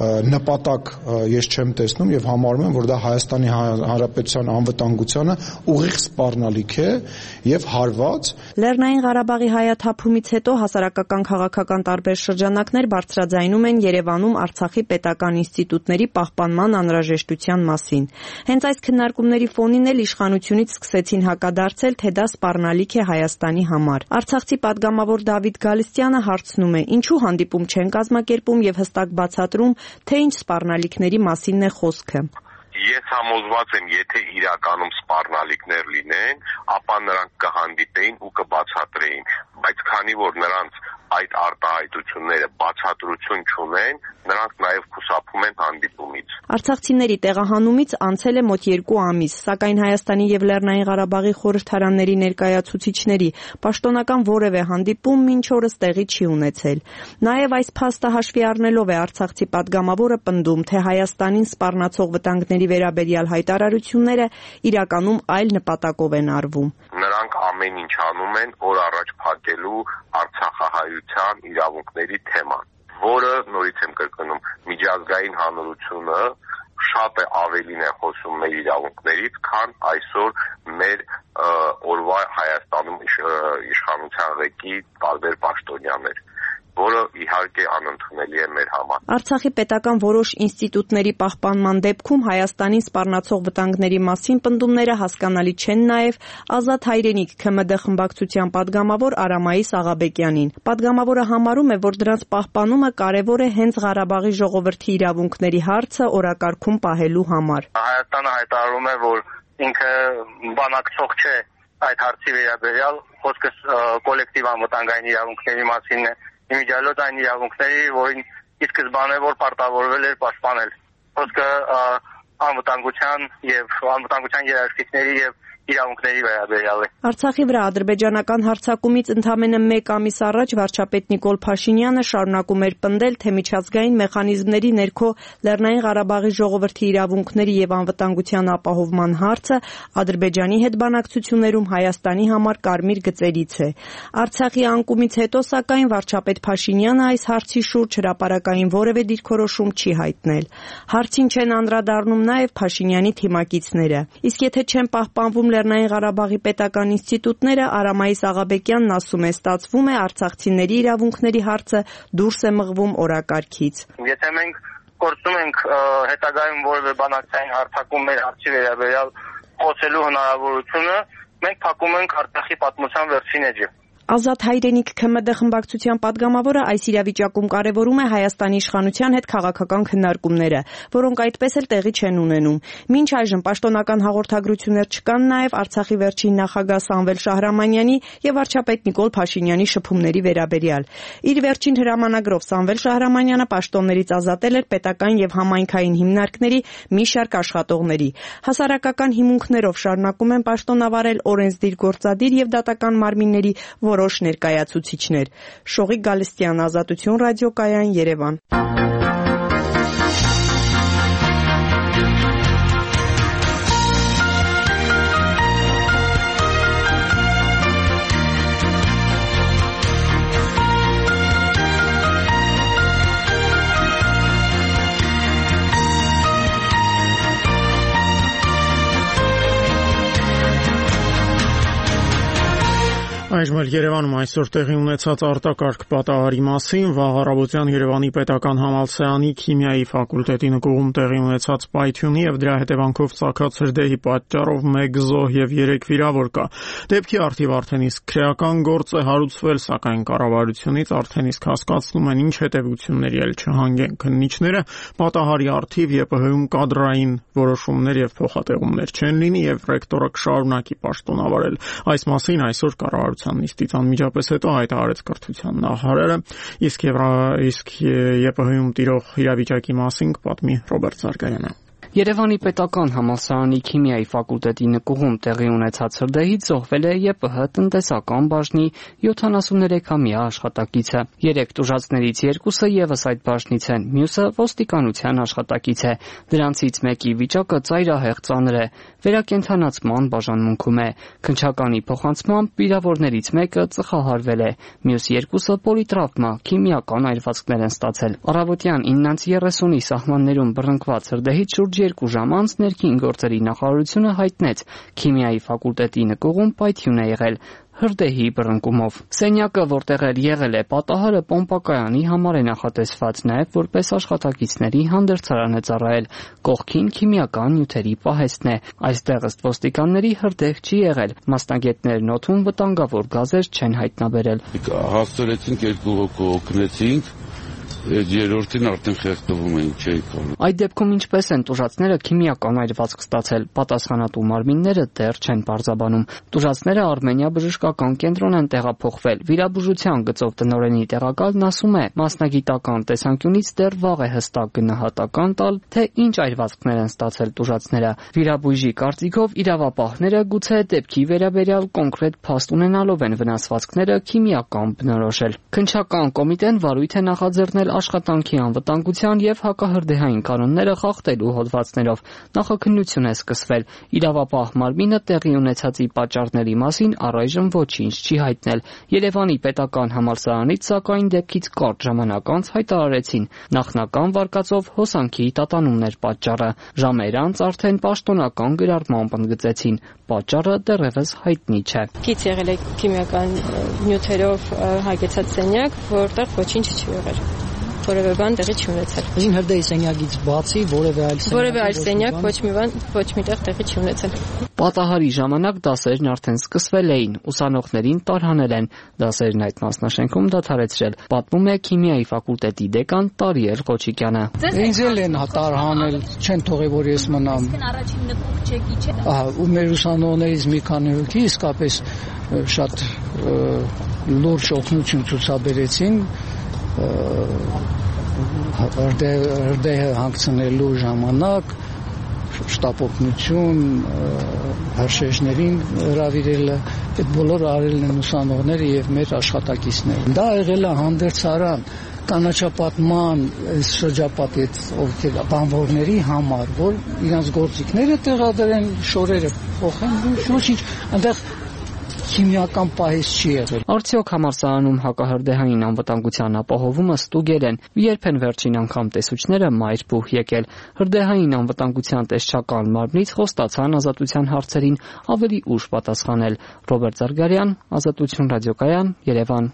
նպատակ ես չեմ տեսնում եւ համարում եմ, որ դա Հայաստանի Հանրապետության անվտանգությանը ուղիղ սպառնալիք է եւ հարված։ Լեռնային Ղարաբաղի հայաթափումից հետո հասարակական քաղաքական տարբեր շրջանակներ բարձրաձայնում են Երևանում Արցախի պետական ինստիտուտների պահպանման անհրաժեշտության մասին։ Հենց այս քննարկումների ֆոնին էլ իշխանությունից սկսեցին հակադարձել, թե դա սպառնալիք է Հայաստանի համար։ Արցախցի падգամավոր Դավիթ Գալստյանը հարցնում է, ինչու հանդիպում չեն կազմակերպում եւ հստակ բացատրում, թե ինչ սպառնալիքների մասինն է խոսքը։ Ես համոզված եմ, եթե իրականում սպառնալիքներ լինեն, ապա նրանք կհանդիպեին ու կբացատրեին, բայց քանի որ նրանց այդ արտահայտությունները բացատրություն չունեն, նրանք նաև խուսափում են հանդիպումից։ Արցախցիների տեղահանումից անցել է մոտ երկու ամիս, սակայն Հայաստանի եւ Լեռնային Ղարաբաղի խորհրդարանների ներկայացուցիչների պաշտոնական որևէ հանդիպում մինչ օրս տեղի չի ունեցել։ Նաև այս փաստը հաշվի առնելով է արցախցի падգամավորը պնդում, թե Հայաստանին սպառնացող վտանգների վերաբերյալ հայտարարությունները իրականում այլ նպատակով են արվում։ Նրանք ամեն ինչ անում են օր առաջ փակելու Արցախահայության իրավունքների թեման, որը նորից եմ կրկնում, միջազգային հանրությունը շատ է ավելին է խոսում մեր իրավունքներից, քան այսօր մեր օրվա Հայաստանում իշխանության ղեկի տարբեր պաշտոնյաներ, որը իհարկե անընդունելի է մեր համար։ Արցախի պետական որոշ ինստիտուտների պահպանման դեպքում Հայաստանին սպառնացող վտանգների մասին պնդումները հասկանալի չեն նաև Ազատ հայրենիք ՔՄԴ խմբակցության падգամավոր Արամայիս Աղաբեկյանին։ Падգամավորը համարում է, որ դրանց պահպանումը կարևոր է հենց Ղարաբաղի ժողովրդի իրավունքների հարցը օրակարգում պահելու համար։ Հայաստանը հայտարարում է, որ ինքը բանակցող չէ այդ հարցի վերաբերյալ, խոսքը կոլեկտիվ անվտանգային իրավունքների մասին է իմիջիալոց այն իրավունքների, որին ի սկզբանե որ պարտավորվել էր պաշտպանել։ Խոսքը անվտանգության եւ անվտանգության երաշխիքների եւ իրավունքների վերաբերյալ է։ Արցախի վրա ադրբեջանական հարձակումից ընդամենը մեկ ամիս առաջ վարչապետ Նիկոլ Փաշինյանը շարունակում էր պնդել, թե միջազգային մեխանիզմների ներքո Լեռնային Ղարաբաղի ժողովրդի իրավունքների եւ անվտանգության ապահովման հարցը Ադրբեջանի հետ բանակցություններում Հայաստանի համար կարմիր գծերից է։ Արցախի անկումից հետո, սակայն, վարչապետ Փաշինյանը այս հարցի շուրջ հրապարակային որևէ դիրքորոշում չի հայտնել։ Հարցին չեն անդրադառնում նաեւ Փաշինյանի թիմակիցները։ Իսկ եթե չեն պահպանվում Լեռնային Ղարաբաղի պետական ինստիտուտները, Արամայիս Աղաբեկյանն ասում է, ստացվում է արցախցիների իրավունքների հարցը դուրս է մղվում օրակարգից։ Եթե մենք կորցնում ենք հետագայում որևէ բանակցային հարձակում մեր հարցի վերաբերյալ խոսելու հնարավորությունը, մենք փակում ենք Արցախի պատմության վերջին էջը։ Ազատ հայրենիք ՔՄԴ խմբակցության падգամավորը այս իրավիճակում կարևորում է Հայաստանի իշխանության հետ քաղաքական քննարկումները, որոնք այդպես էլ տեղի չեն ունենում։ Մինչ այժմ պաշտոնական հաղորդագրություններ չկան նաև Արցախի վերջին նախագահ Սամվել Շահրամանյանի եւ վարչապետ Նիկոլ Փաշինյանի շփումների վերաբերյալ։ Իր վերջին հրամանագրով Սամվել Շահրամանյանը պաշտոններից ազատել էր պետական եւ համայնքային հիմնարկների մի շարք աշխատողների։ Հասարակական հիմունքներով շարունակում են պաշտոնավարել օրենսդիր գործադիր եւ դատական մարմինների որոշ ներկայացուցիչներ։ Շողիկ Գալստյան, Ազատություն ռադիոկայան, Երևան։ Այժմ էլ Երևանում այսօր տեղի ունեցած արտակարգ պատահարի մասին վաղ առավոտյան Երևանի պետական համալսարանի քիմիայի ֆակուլտետի նկուղում տեղի ունեցած պայթյունի եւ դրա հետևանքով ծագած հրդեհի պատճառով մեկ զոհ եւ երեք վիրավոր կա։ Դեպքի առթիվ արդեն իսկ քրեական գործ է հարուցվել, սակայն կառավարությունից արդեն իսկ հասկացնում են ինչ հետևությունների էլ չհանգեն քննիչները, պատահարի առթիվ ԵՊՀ-ում կադրային որոշումներ եւ փոխատեղումներ չեն լինի եւ ռեկտորը կշարունակի պաշտոնավարել։ Այս մասին այսօր կառավարության նիստից անմիջապես հետո հայտարարեց կրթության նախարարը, իսկ իսկ ԵՊՀ-ում տիրող իրավիճակի մասին կպատմի Ռոբերտ Զարգարյանը։ Երևանի պետական համալսարանի քիմիայի ֆակուլտետի նկուղում տեղի ունեցած հրդեհից զոհվել է ԵՊՀ տնտեսական բաժնի յոթանասուններեքամյա աշխատակիցը։ Երեք տուժածներից երկուսը եւս այդ բաժնից են, մյուսը ոստիկանության աշխատակից է։ Դրանցից մեկի վիճակը ծայրահեղ ծանր է, վերակենդանացման բաժանմունքում է։ Քննչականի փոխանցմամբ վիրավորներից մեկը ծխահարվել է, մյուս երկուսը պոլիտրավմա, քիմիական այրվածքներ են ստացել։ Առավոտյան իննից երեսունի սահմաններում բռնկված հրդեհից շուրջ երկու ժամ անց ներքին գործերի նախարարությունը հայտնեց քիմիայի ֆակուլտետի նկուղում պայթյուն է եղել հրդեհի բռնկումով։ Սենյակը, որտեղ էլ եղել է պատահարը, պոմպակայանի համար է նախատեսված, նաև որպես աշխատակիցների հանդերձարան է ծառայել։ Կողքին քիմիական նյութերի պահեստն է։ Այստեղ ըստ ոստիկանների հրդեհ չի եղել։ Մասնագետներն օդում վտանգավոր գազեր չեն հայտնաբերել։ Հասցրեցինք երկու հոգու օգնեցինք, երրորդին արդեն խեղդվում էին, չէի կարող։ Այդ դեպքում ինչպես են տուժածները քիմիական այրվածք ստացել, պատասխանատու մարմինները դեռ չեն պարզաբանում։ Տուժածները Արմենիա բժշկական կենտրոն են տեղափոխվել։ Վիրաբուժության գծով տնօրենի տեղակալն ասում է, մասնագիտական տեսանկյունից դեռ վաղ է հստակ գնահատական տալ, թե ինչ այրվածքներ են ստացել տուժածները։ Վիրաբույժի կարծիքով իրավապահները գուցե դեպքի վերաբերյալ կոնկրետ փաստ ունենալով են վնասվածքները քիմիական բնորոշել։ Քննչական կոմիտեն վարույթ է նախաձեռնել աշխատանքի անվտանգության եւ հակահրդեհային կանոնները խախտելու հոդվածներով։ Նախաքննություն է սկսվել։ Իրավապահ մարմինը տեղի ունեցածի պատճառների մասին առայժմ ոչինչ չի հայտնել։ Երևանի պետական համալսարանից սակայն դեպքից կարճ ժամանակ անց հայտարարեցին, նախնական վարկածով հոսանքի տատանումներ պատճառը։ Ժամեր անց արդեն պաշտոնական գրառմամբ ընդգծեցին, պատճառը դեռևս հայտնի չէ։ Գից եղել է քիմիական նյութերով հագեցած սենյակ, որտեղ ոչինչ չի եղել։ Որևէ բան տեղի չի ունեցել։ Այսին հրդեհի սենյակից բացի որևէ այլ սենյակ որևէ այլ սենյակ ոչ մի բան ոչ միտեղ տեղի չի ունեցել։ Պատահարի ժամանակ դասերն արդեն սկսվել էին, ուսանողներին տարհանել են, դասերն այդ մասնաշենքում դադարեցրել, պատմում է քիմիայի ֆակուլտետի դեկան Տարիել Ղոչիկյանը։ Ինձ էլ են տարհանել, չեն թողել որ ես մնամ։ Առաջին նկուղ չեկի չէ։ Ահա, ու մեր ուսանողներից մի քանի հոգի իսկապես շատ լուրջ օգնություն ցուցաբերեցին հրդեհը հանգցնելու ժամանակ շտապօգնություն, հրշեջներին հրավիրելը, այդ բոլորը արել են ուսանողները եւ մեր աշխատակիցները։ Դա եղել է հանդերձարան կանաչապատման շրջապատի ովքեր բանվորների համար, որ իրենց գործիքները տեղադրեն, շորերը փոխեն, ոչինչ, այնտեղ քիմիական պահես չի եղել։ Արդյոք համալսարանում հակահրդեհային անվտանգության ապահովումը ստուգել են, երբ են վերջին անգամ տեսուչները մայրբուհ եկել։ Հրդեհային անվտանգության տեսչական մարմնից խոստացան ազատության հարցերին ավելի ուշ պատասխանել։ Ռոբերտ Զարգարյան, Ազատություն ռադիոկայան, Երևան։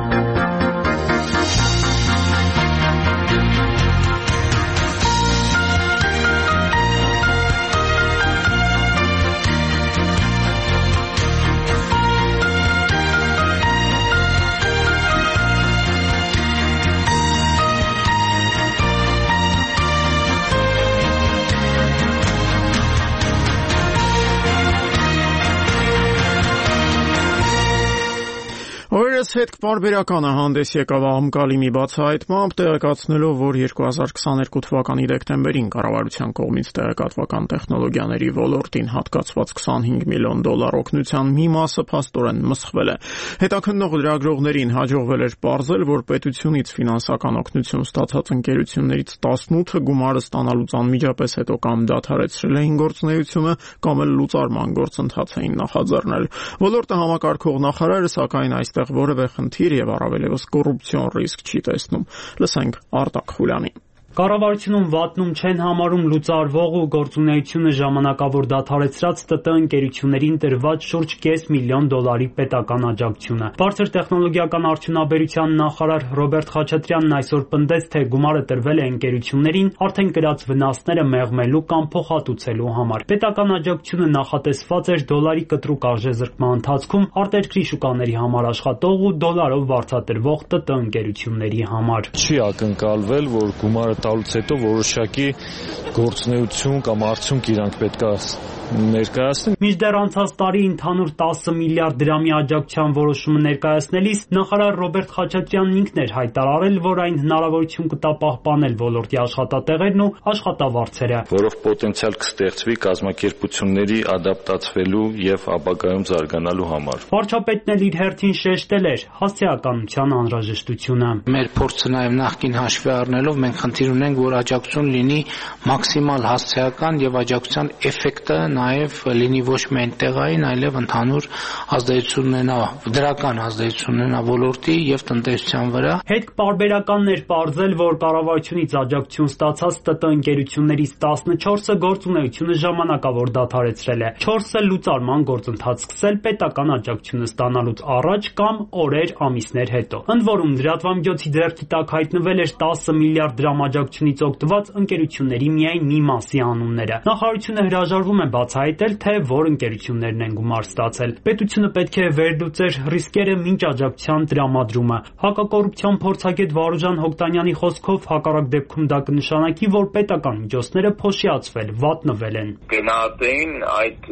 Օրերս հետ պարբերականը հանդես եկավ աղմկալի մի բացահայտմամբ, տեղեկացնելով, որ երկու հազար քսաներկու թվականի դեկտեմբերին կառավարության կողմից տեղեկատվական տեխնոլոգիաների ոլորտին հատկացված քսանհինգ միլիոն դոլար օգնության մի մասը փաստորեն մսխվել է։ Հետաքննող լրագրողներին հաջողվել էր պարզել, որ պետությունից ֆինանսական օգնություն ստացած ընկերություններից տասնութը գումարը ստանալուց անմիջապես հետո կամ դադարեցրել էին գործունեությունը, կամ էլ լուծարման գործընթաց էին նախաձեռնել։ Ոլորտը համակարգող նախարարը սակայն այստեղ որևէ խնդիր եւ առավելևս կոռուպցիոն ռիսկ չի տեսնում։ Լսենք Արտակ Խուլյանին։ Կառավարությունում վատնում չեն համարում լուծարվող ու գործունեությունը ժամանակավոր դադարեցրած ՏՏ ընկերություններին տրված շուրջ կես միլիոն դոլարի պետական աջակցությունը։ Բարձր տեխնոլոգիական արդյունաբերության նախարար Ռոբերտ Խաչատրյանն այսօր պնդեց, թե գումարը տրվել է ընկերություններին արդեն կրած վնասները մեղմելու կամ փոխհատուցելու համար։ Պետական աջակցությունը նախատեսված էր դոլարի կտրուկ արժեզրկման ընթացքում արտերկրի շուկաների համար աշխատող ու դոլարով վարձատրվող ՏՏ ընկերությունների համար։ Չի ակնկալվել, որ գումարը տալուց հետո որոշակի գործունեություն կամ արդյունք իրանք պետք է ներկայացնեն։ Մինչդեռ անցած տարի ընդհանուր տասը միլիարդ դրամի աջակցության որոշումը ներկայացնելիս նախարար Ռոբերտ Խաչատրյանն ինքն էր հայտարարել, որ այն հնարավորություն կտա պահպանել ոլորտի աշխատատեղերն ու աշխատավարձերը, որով պոտենցիալ կստեղծվի կազմակերպությունների ադապտացվելու եւ ապագայում զարգանալու համար։ Վարչապետն էլ իր հերթին շեշտել էր հասցեականության անհրաժեշտությունը։ Մեր փորձը նաեւ նախկին հաշվի առնելով մենք խնդիր ունենք, որ աջակցություն լինի մաքսիմալ հասցեական եւ աջակցության էֆեկտը նաև լինի ոչ միայն տեղային, այլև ընդհանուր ազդեցություն ունենա, դրական ազդեցություն ունենա ոլորտի եւ տնտեսության վրա։ Հետ պարբերականն էր պարզել, որ կառավարությունից աջակցություն ստացած ՏՏ ընկերություններից տասնչորսը գործունեությունը ժամանակավոր դադարեցրել է, չորսը լուծարման գործընթաց սկսել պետական աջակցությունը ստանալուց առաջ կամ օրեր, ամիսներ հետո։ Ընդ որում լրատվամիջոցի ձեռքի տակ հայտնվել էր տասը միլիարդ դրամ աջակցությունից օգտված ընկերությունների միայն մի մասի անունները։ Նախարարությունը հրաժարվում է բացահայտել, թե որ ընկերություններն են գումար ստացել։ Պետությունը պետք է վերլուծեր ռիսկերը մինչ աջակցության տրամադրումը։ Հակակոռուպցիոն փորձագետ Վարուժան Հոկտանյանի խոսքով հակառակ դեպքում դա կնշանակի, որ պետական միջոցները փոշիացվել, վատնվել են։ Գնահատեին այդ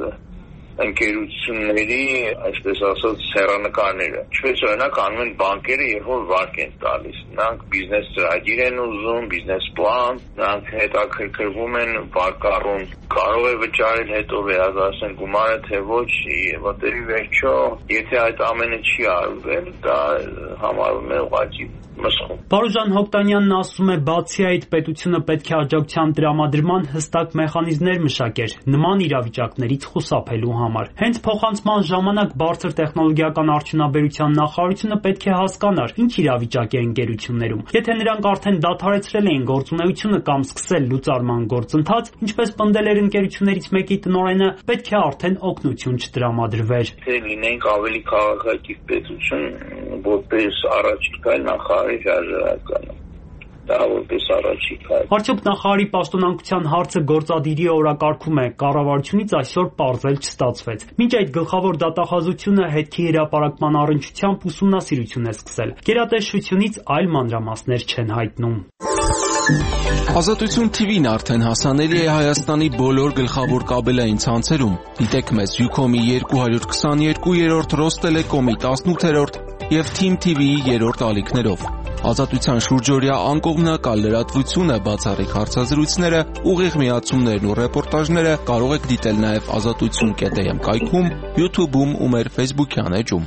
ընկերությունների, այսպես ասած, հեռանկարները։ Ինչպես օրինակ անում են բանկերը, երբ որ վարկ են տալիս։ Նրանք բիզնես ծրագիր են ուզում, բիզնես պլան, նրանք հետաքրքրվում են վարկառուն, կարող է վճարել հետո վերադասեն գումարը, թե ոչ, որտեղի վերջո, եթե այդ ամենը չի արվել, դա համարվում է ուղղակի մսխում։ Վարուժան Հոկտանյանն ասում է, բացի այդ պետությունը պետք է աջակցության տրամադրման հստակ մեխանիզմներ մշակեր նման իրավիճակներից խուսափելու համար։ Հենց փոխանցման ժամանակ բարձր տեխնոլոգիական արդյունաբերության նախարարությունը պետք է հասկանար, ինչ իրավիճակ է ընկերություններում։ Եթե նրանք արդեն դադարեցրել էին գործունեությունը կամ սկսել լուծարման գործընթաց, ինչպես պնդել էր ընկերություններից մեկի տնօրենը, պետք է արդեն օգնություն չտրամադրվեր։ Թե լինենք ավելի քաղաքակիրթ պետություն, որպես առաջիկա նախարարի հրաժարականը։ Դա որպես առաջիկա։ Արդյոք նախարարի պաշտոնանկության հարցը գործադիրի օրակարգում է, կառավարությունից այսօր պարզել չստացվեց։ Մինչ այդ գլխավոր դատախազությունը հետքի հրապարակման առնչությամբ ուսումնասիրություն է սկսել։ Գերատեսչությունից այլ մանրամասներ չեն հայտնում։ Ազատություն թի վին արդեն հասանելի է Հայաստանի բոլոր գլխավոր կաբելային ցանցերում։ Դիտեք մեզ Յուքոմի երկու հարյուր քսաներկու, Ռոստելեկոմի տասնութերորդ և Թիմ թի վիի երրորդ ալիքներով։ Ազատության շուրջօրյա անկողմնակալ լրատվությունը, բացառիկ հարցազրույցները, ուղիղ միացումներն ու ռեպորտաժները կարող եք դիտել նաև ազատություն կետ էմ կայքում, YouTube-ում ու մեր Facebook-յան էջում։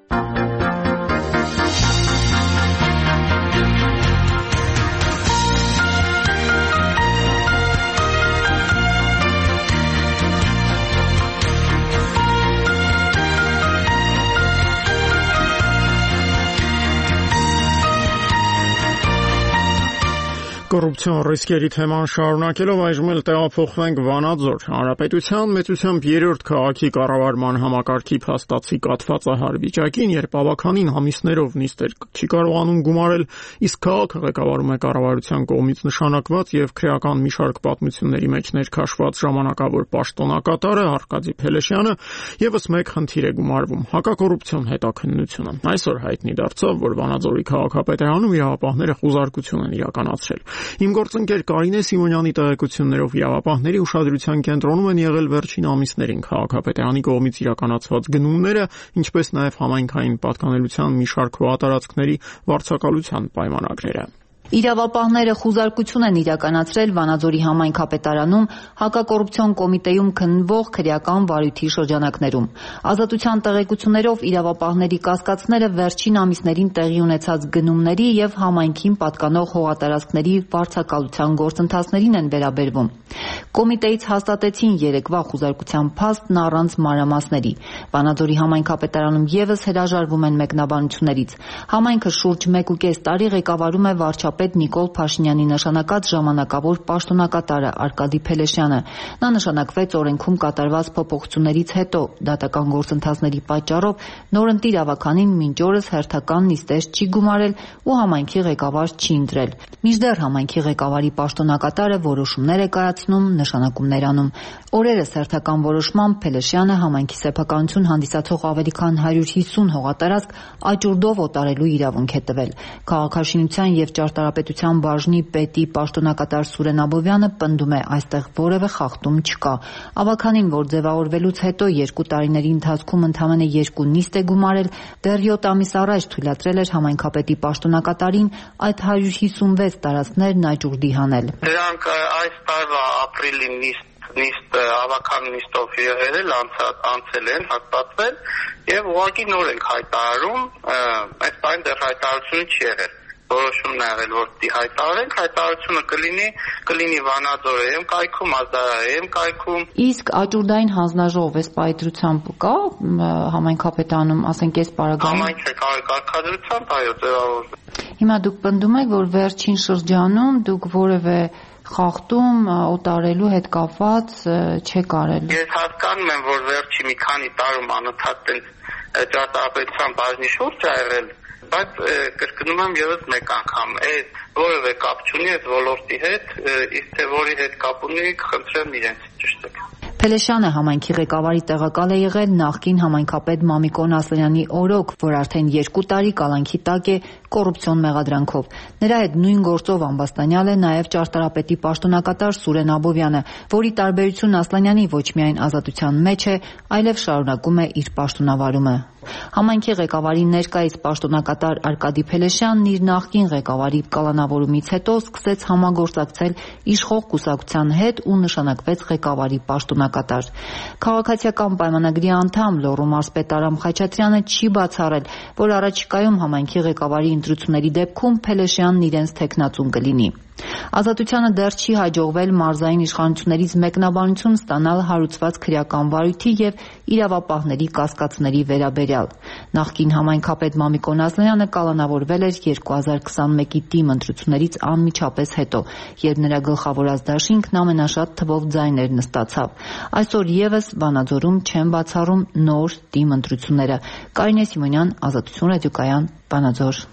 Կոռուպցիոն ռիսկերի թեման շարունակելով այժմ էլ տեղափոխվենք Վանաձոր։ Հանրապետության մեծությամբ երրորդ քաղաքի կառավարման համակարգի փաստացի կաթվածահար վիճակին, երբ ավականին ամիսներով նիստեր չի կարողանում գումարել, իսկ քաղաքը ղեկավարում է կառավարության կողմից նշանակված եւ քրեական մի շարք պատմությունների մեջ ներքաշված ժամանակավոր պաշտոնակատարը Արկադի Փելեշյանը եւս մեկ խնդիր է գումարվում՝ հակակոռուպցիոն հետաքննությունը։ Այսօր հայտնի դարձավ, որ Վանաձորի քաղաքապետարանում իրավապահները խուզարկություն են իրականացրել։ Իմ գործընկեր Կարինե Սիմոնյանի տեղեկություններով իրավապահների ուշադրության կենտրոնում են եղել վերջին ամիսներին քաղաքապետարանի կողմից իրականացված գնումները, ինչպես նաև համայնքային պատկանելության մի շարք հողատարածքների վարձակալության պայմանագրերը։ Իրավապահները խուզարկություն են իրականացրել Վանաձորի համայնքապետարանում հակակոռուպցիոն կոմիտեում քննվող քրեական վարույթի շրջանակներում։ Ազատության տեղեկություններով իրավապահների կասկածները վերջին ամիսներին տեղի ունեցած գնումների եւ համայնքին պատկանող հողատարածքների վարձակալության գործընթացներին են վերաբերվում։ Կոմիտեից հաստատեցին երեկվա խուզարկության փաստն առանց մանրամասների։ Վանաձորի համայնքապետարանում եւս հրաժարվում են մեկնաբանություններից։ Համայնքը շուրջ մեկ ու կես տարի ղեկավարում է վարչապետ Նիկոլ Փաշինյանի նշանակած ժամանակավոր պաշտոնակատարը Արկադի Փելեշյանը։ Նա նշանակվեց օրենքում կատարված փոփոխություններից հետո դատական գործընթացների պատճառով նորընտիր ավականին մինչ օրս հերթական նիստեր չի գումարել ու համայնքի ղեկավար չի ընտրել։ Մինչդեռ համայնքի ղեկավարի պաշտոնակատարը որոշումներ է կայացնում, նշանակումներ անում։ Օրերս հերթական որոշմամբ Փելեշյանը համայնքի սեփականություն հանդիսացող ավելի քան հարյուր հիսուն հողատարածք աճուրդով օտարելու իրավունք է տվել։ Քաղաքաշինության եւ ճարտարապետության բաժնի պետի պաշտոնակատար Սուրեն Աբովյանը պնդում է, այստեղ որևէ խախտում չկա։ Ավականին, որ ձևավորվելուց հետո երկու տարիների ընթացքում ընդամենը երկու նիստ է գումարել, դեռ յոթ ամիս առաջ թույլատրել էր համայնքապետի պաշտոնակատարին այդ հարյուր հիսունվեց տարածքներն աճուրդի հանել։ Դրանք այս տարվա ապրիլի նիստ նիստ ավական նիստով եղել անցել են, հաստատվել եւ ուղղակի նոր ենք հայտարարում, այս բան դեռ հայտարարություն չի եղել։ Որոշումն է եղել, որ դի հայտարարենք, հայտարարությունը կլինի, կլինի Վանաձորի կայքում, Ազդարայի կայքում։ Իսկ աճուրդային հանձնաժողով էս պայծրությամբ կա համայնքապետանում, ասենք այս պարագայում։ Համայնքը կարգադրությամբ, այո, ձևավորվել։ Հիմա դուք պնդում եք, որ վերջին շրջանում դուք որևէ խախտում օտարելու հետ կապված չեք արել։ Ես հասկանում եմ, որ վերջի մի քանի տարում անընդհատ ճարտարապետության բաժնի շուրջ է եղել, բայց կրկնում եմ եւս մեկ անգամ, այդ որևէ կապ չունի այդ ոլորտի հետ, իսկ թե որի հետ կապ ունի, խնդրեմ իրենց ճշտեք։ Փելեշյանը համայնքի ղեկավարի տեղակալ է եղել նախկին համայնքապետ Մամիկոն Ասլանյանի օրոք, որ արդեն երկու տարի կալանքի տակ է կոռուպցիոն մեղադրանքով։ Նրա հետ նույն գործով ամբաստանյալ է նաև ճարտարապետի պաշտոնակատար Սուրեն Աբովյանը, որի տարբերությունն Ասլանյանի ոչ միայն ազատության մեջ է, այլև շարունակում է իր պաշտոնավարումը։ Համայնքի ղեկավարի ներկայիս պաշտոնակատար Արկադի Փելեշյանն իր նախկին ղեկավարի կալանավորումից հետո սկսեց համագործակցել իշխող կուսակցության հետ ու նշանակվեց ղեկավարի պաշտոնակատար։ Քաղաքացիական պայմանագրի անդամ Լոռու մարզպետ Արամ Խաչատրյանը չի բացառել, որ առաջիկայում համայնքի ղեկավարի ընտրությունների դեպքում Փելեշյանն իրենց թեկնածուն կլինի։ Ազատությանը դեռ չի հաջողվել մարզային իշխանություններից մեկնաբանություն ստանալ հարուցված քրեական վարույթի եւ իրավապահների կասկածների վերաբերյալ։ Նախկին համայնքապետ Մամիկոն Ասլանյանը կալանավորվել էր երկու հազար քսանմեկի թիմ ընտրություններից անմիջապես հետո, երբ նրա գլխավորած դաշինքն ամենաշատ թվով ձայներ նստացավ։ Այսօր եւս Վանաձորում չեն բացառում նոր թիմ ընտրությունները։ Կարինե Սիմոնյան, Ազատություն ռադիոկայան, Վանաձոր։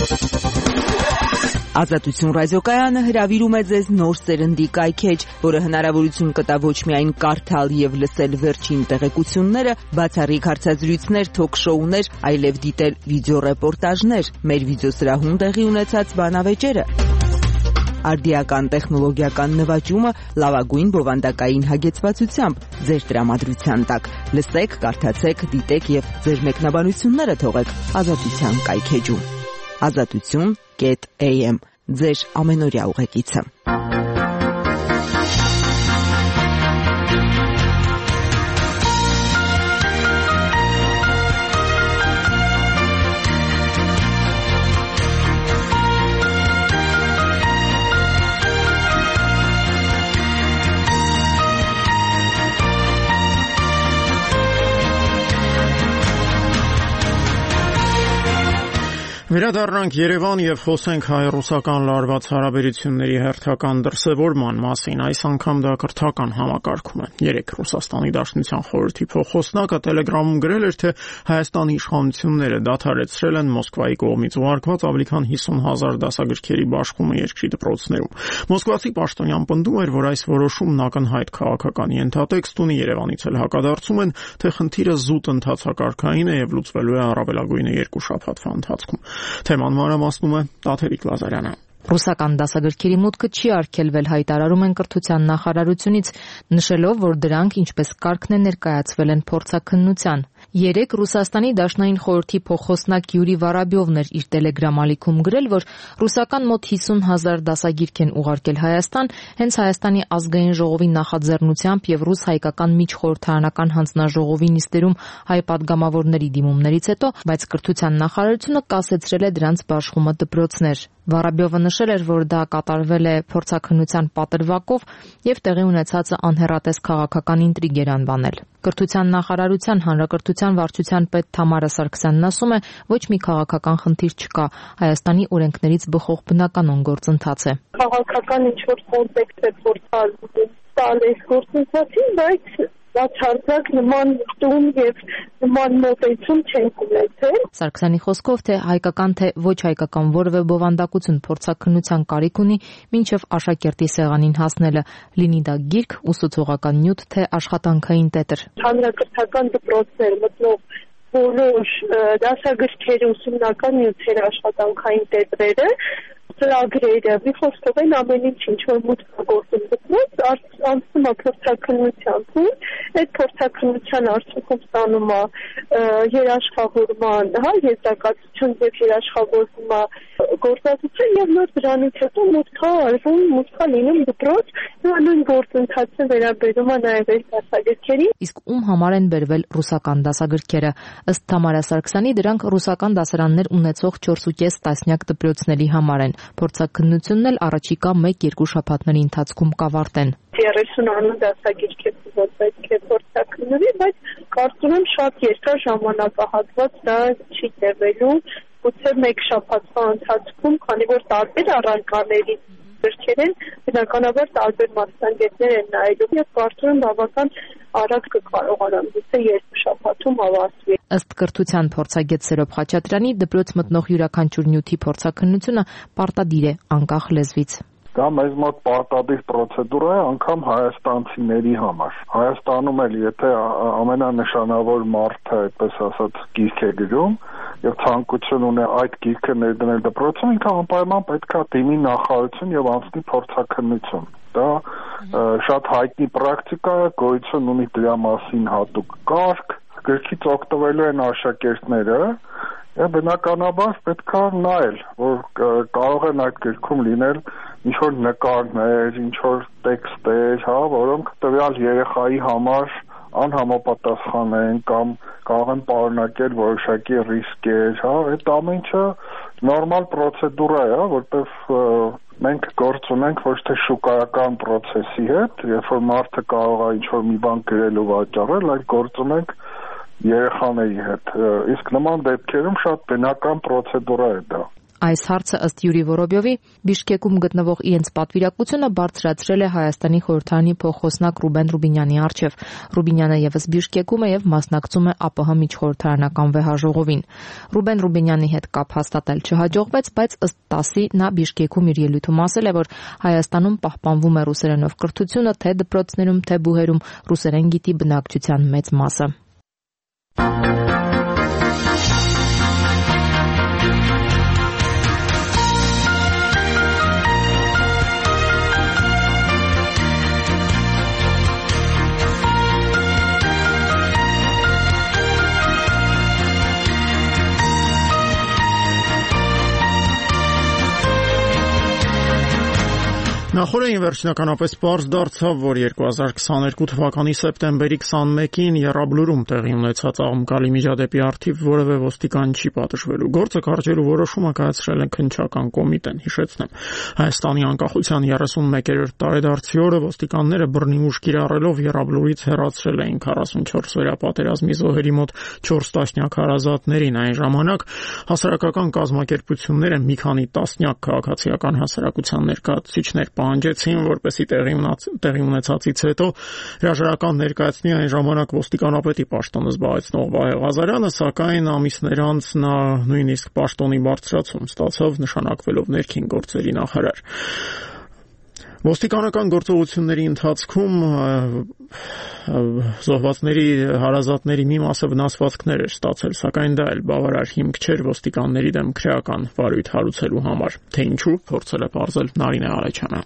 Ազատություն ռադիոկայանը հրավիրում է ձեզ նոր սերնդի կայքեջ, որը հնարավորություն կտա ոչ միայն կարդալ եւ լսել վերջին տեղեկությունները, բացառիկ հարցազրույցներ, թոք-շոուներ, այլև դիտել վիդեոռեպորտաժներ, մեր վիդեոսրահում տեղի ունեցած բանավեճերը։ արդիական տեխնոլոգիական նվաճումը լավագույն բովանդակային հագեցվածությամբ ձեր տրամադրության տակ։ Լսեք, կարդացեք, դիտեք եւ ձեր մեկնաբանությունները թողեք Ազատության կայքեջում։ ազատություն կետ էյ էմ ձեր ամենօրյա ուղեկիցը։ Վերադառնանք Երևան եւ խոսենք հայ-ռուսական լարված հարաբերությունների հերթական դրսևորման մասին։ Այս անգամ դա կրթական համակարգում է։ Երեք Ռուսաստանի Դաշնության խորհրդի փոխոսնակը Telegram-ում գրել էր, թե Հայաստանի իշխանությունները դադարեցրել են Մոսկվայի կողմից ուղարկված ավելի քան հիսուն հազար դասագրքերի բաշխումը երկրի դպրոցներում։ Մոսկվացի պաշտոնյան պնդում էր, որ այս որոշումն ակնհայտ քաղաքական ենթատեքստ ունի, Երևանից էլ հակադարձում են, թե խնդիրը զուտ ընթացակարգային է եւ լուծվելու է առավելագույնը երկու շաբաթվա ընթացքում։ Թեման մանրամասնում է Տաթևիկ Լազարյանը։ Ռուսական դասագրքերի մուտքը չի արգելվել, հայտարարում են կրթության նախարարությունից, նշելով, որ դրանք ինչպես կարգն է ներկայացվել են փորձաքննության։ Երեք Ռուսաստանի Դաշնային խորհրդի փոխոսնակ Յուրի Վարաբյովն էր իր Telegram ալիքում գրել, որ ռուսական մոտ հիսուն հազար դասագիրք են ուղարկել Հայաստան, հենց Հայաստանի ազգային ժողովի նախաձեռնությամբ եւ ռուս-հայկական միջխորհրդարանական հանձնաժողովի նիստերում հայ падգամավորների դիմումներից հետո, բայց կրթության նախարարությունը կասեցրել է դրանց բաշխումը դպրոցներ։ Վարաբյովը նշել էր, որ դա կատարվել է փորձաքննության պատրվակով եւ տեղի ունեցածը անհեռատես քաղաքական ինտրիգ էր անվանել։ Կրթության նախարարության հանրակրթության վարչության պետ Թամարա Սարգսյանն ասում է, ոչ մի քաղաքական խնդիր չկա, Հայաստանի օրենքներից բխող բնականon գործընթաց է։ Քաղաքական ինչ-որ կոնտեքստ է փորձարկում տալ այս գործընթացին, բայց բացարձակ նման տուն եւ նման մոտեցում չենք ունեցել։ Սարգսյանի խոսքով, թե հայկական, թե ոչ հայկական որևէ բովանդակություն փորձաքննության կարիք ունի մինչև աշակերտի սեղանին հասնելը, լինի դա գիրք, ուսուցողական նյութ, թե աշխատանքային տետր։ Հանրակրթական դպրոցներ մտնող բոլոր դասագրքերի ուսումնական նյութերը, աշխատանքային տետրերը, ծրագրերը, մի խոսքով են ամեն ինչ ինչ որ մուտքագործում դպրոց, անցնում է փորձաքննության փուլ, այդ փորձաքննության արդյունքում ստանում է երաշխավորման, հա, եզրակացություն եւ երաշխավորումը գործածություն եւ նոր դրանից հետո մուտքա արվում, մուտքա լինում դպրոց, նույն գործընթացը վերաբերում է նաեւ այս դասագրքերին։ Իսկ ում համար են բերվել ռուսական դասագրքերը։ Ըստ Թամարա Սարգսյանի, դրանք ռուսական դասարաններ ունեցող չորսուկես տասնյակ դպրոցների համար են։ Փորձաքննությունն էլ առաջիկա մեկ-երկու շաբաթների ընթացքում կավարտեն։ երեսուն անուն դասագիրք է պետք է փորձաքննվի, բայց կարծում եմ շատ երկար ժամանակահատված դա չի տևելու, գուցե մեկ շաբաթվա ընթացքում, քանի որ տարբեր առարկաների գրքերեն բնականաբար տարբեր մասնագետներ են նայելու եւ կարծում եմ բավական արագ կկարողանան գուցե երկու շաբաթում ավարտվի։ Ըստ կրթության փորձագետ Սերոբ Խաչատրյանի, դպրոց մտնող յուրաքանչյուր նյութի փորձաքննությունը պարտադիր է անկախ լեզվից։ Դա մեզ մոտ պարտադիր պրոցեդուրա է անգամ հայաստանցիների համար։ Հայաստանում էլ եթե ամենանշանավոր մարդը, այդպես ասած, գիրք է գրում եւ ցանկություն ունի այդ գիրքը ներդնել դպրոցում, ինքը անպայման պետք է դիմի նախարարություն եւ անցնի փորձաքննություն։ Դա շատ հայտնի պրակտիկա է, գոյություն ունի դրա մասին հատուկ կարգ, գրքից օգտվելու են աշակերտները եւ բնականաբար պետք է նայել, որ կարող են այդ գրքում լինել ինչ-որ նկարներ, ինչ-որ տեքստեր, հա, որոնք տվյալ երեխայի համար անհամապատասխան են կամ կարող են պարունակել որոշակի ռիսկեր, հա, այդ ամեն ինչը նորմալ պրոցեդուրա է, որտեղ մենք գործ ունենք ոչ թե շուկայական process-ի հետ, երբ որ մարդը կարող է ինչ-որ մի բան գրել ու վաճառել, այլ գործ ունենք երեխաների հետ։ Իսկ նման դեպքերում շատ բնական պրոցեդուրա է դա։ Այս հարցը ըստ Յուրի Վորոբյովի Բիշկեկում գտնվող իրենց պատվիրակությունը բարձրացրել է Հայաստանի խորհրդարանի փոխոսնակ Ռուբեն Ռուբինյանի առջև։ Ռուբինյանը եւս Բիշկեկում է եւ մասնակցում է ԱՊՀ միջխորհրդարանական վեհաժողովին։ Ռուբեն Ռուբինյանի հետ կապ հաստատել չհաջողվեց, բայց ըստ ՏԱՍ-ի նա Բիշկեկում իր ելույթում ասել է, որ Հայաստանում պահպանվում է ռուսերենով կրթությունը, թե դպրոցներում, թե բուհերում ռուսերեն գիտի բնակչության մեծ մասը։ Նախորդին վերջնականապես պարզ դարձավ, որ երկու հազար քսաներկու թվականի սեպտեմբերի քսանմեկին Եռաբլուրում տեղի ունեցած աղմկալի միջադեպի առթիվ որևէ ոստիկան չի պատժվելու։ Գործը կարճելու որոշումը կայացրել է քննչական կոմիտեն, հիշեցնեմ։ Հայաստանի անկախության երեսունմեկերորդ տարեդարձի օրը ոստիկանները բռնի ուժ կիրառելով Եռաբլուրից հեռացրել էին քառասունչորսօրյա պատերազմի զոհերի մոտ չորս տասնյակ հարազատներին։ Այն ժամանակ հասարակական կազմակերպությունները մի քանի տասնյակ քաղաքացիական հասարակության ներկայացուցիչներ պահանջեցին, որպեսզի տեղի, տեղի ունեցածից հետո հրաժարական ներկայացնի այն ժամանակ ոստիկանապետի պաշտոնը զբաղեցնող Վահե Ղազարյանը, սակայն ամիսներ անց նա նույնիսկ պաշտոնի բարձրացում ստացավ, նշանակվելով ներքին գործերի նախարար։ Ոստիկանական գործողությունների ընթացքում զոհվածների հարազատների մի մասը վնասվածքներ էր ստացել, սակայն դա էլ բավարար հիմք չէր ոստիկանների դեմ քրեական վարույթ հարուցելու համար։ Թե ինչու, փորձել է պարզել Նարինե Արեչյանը։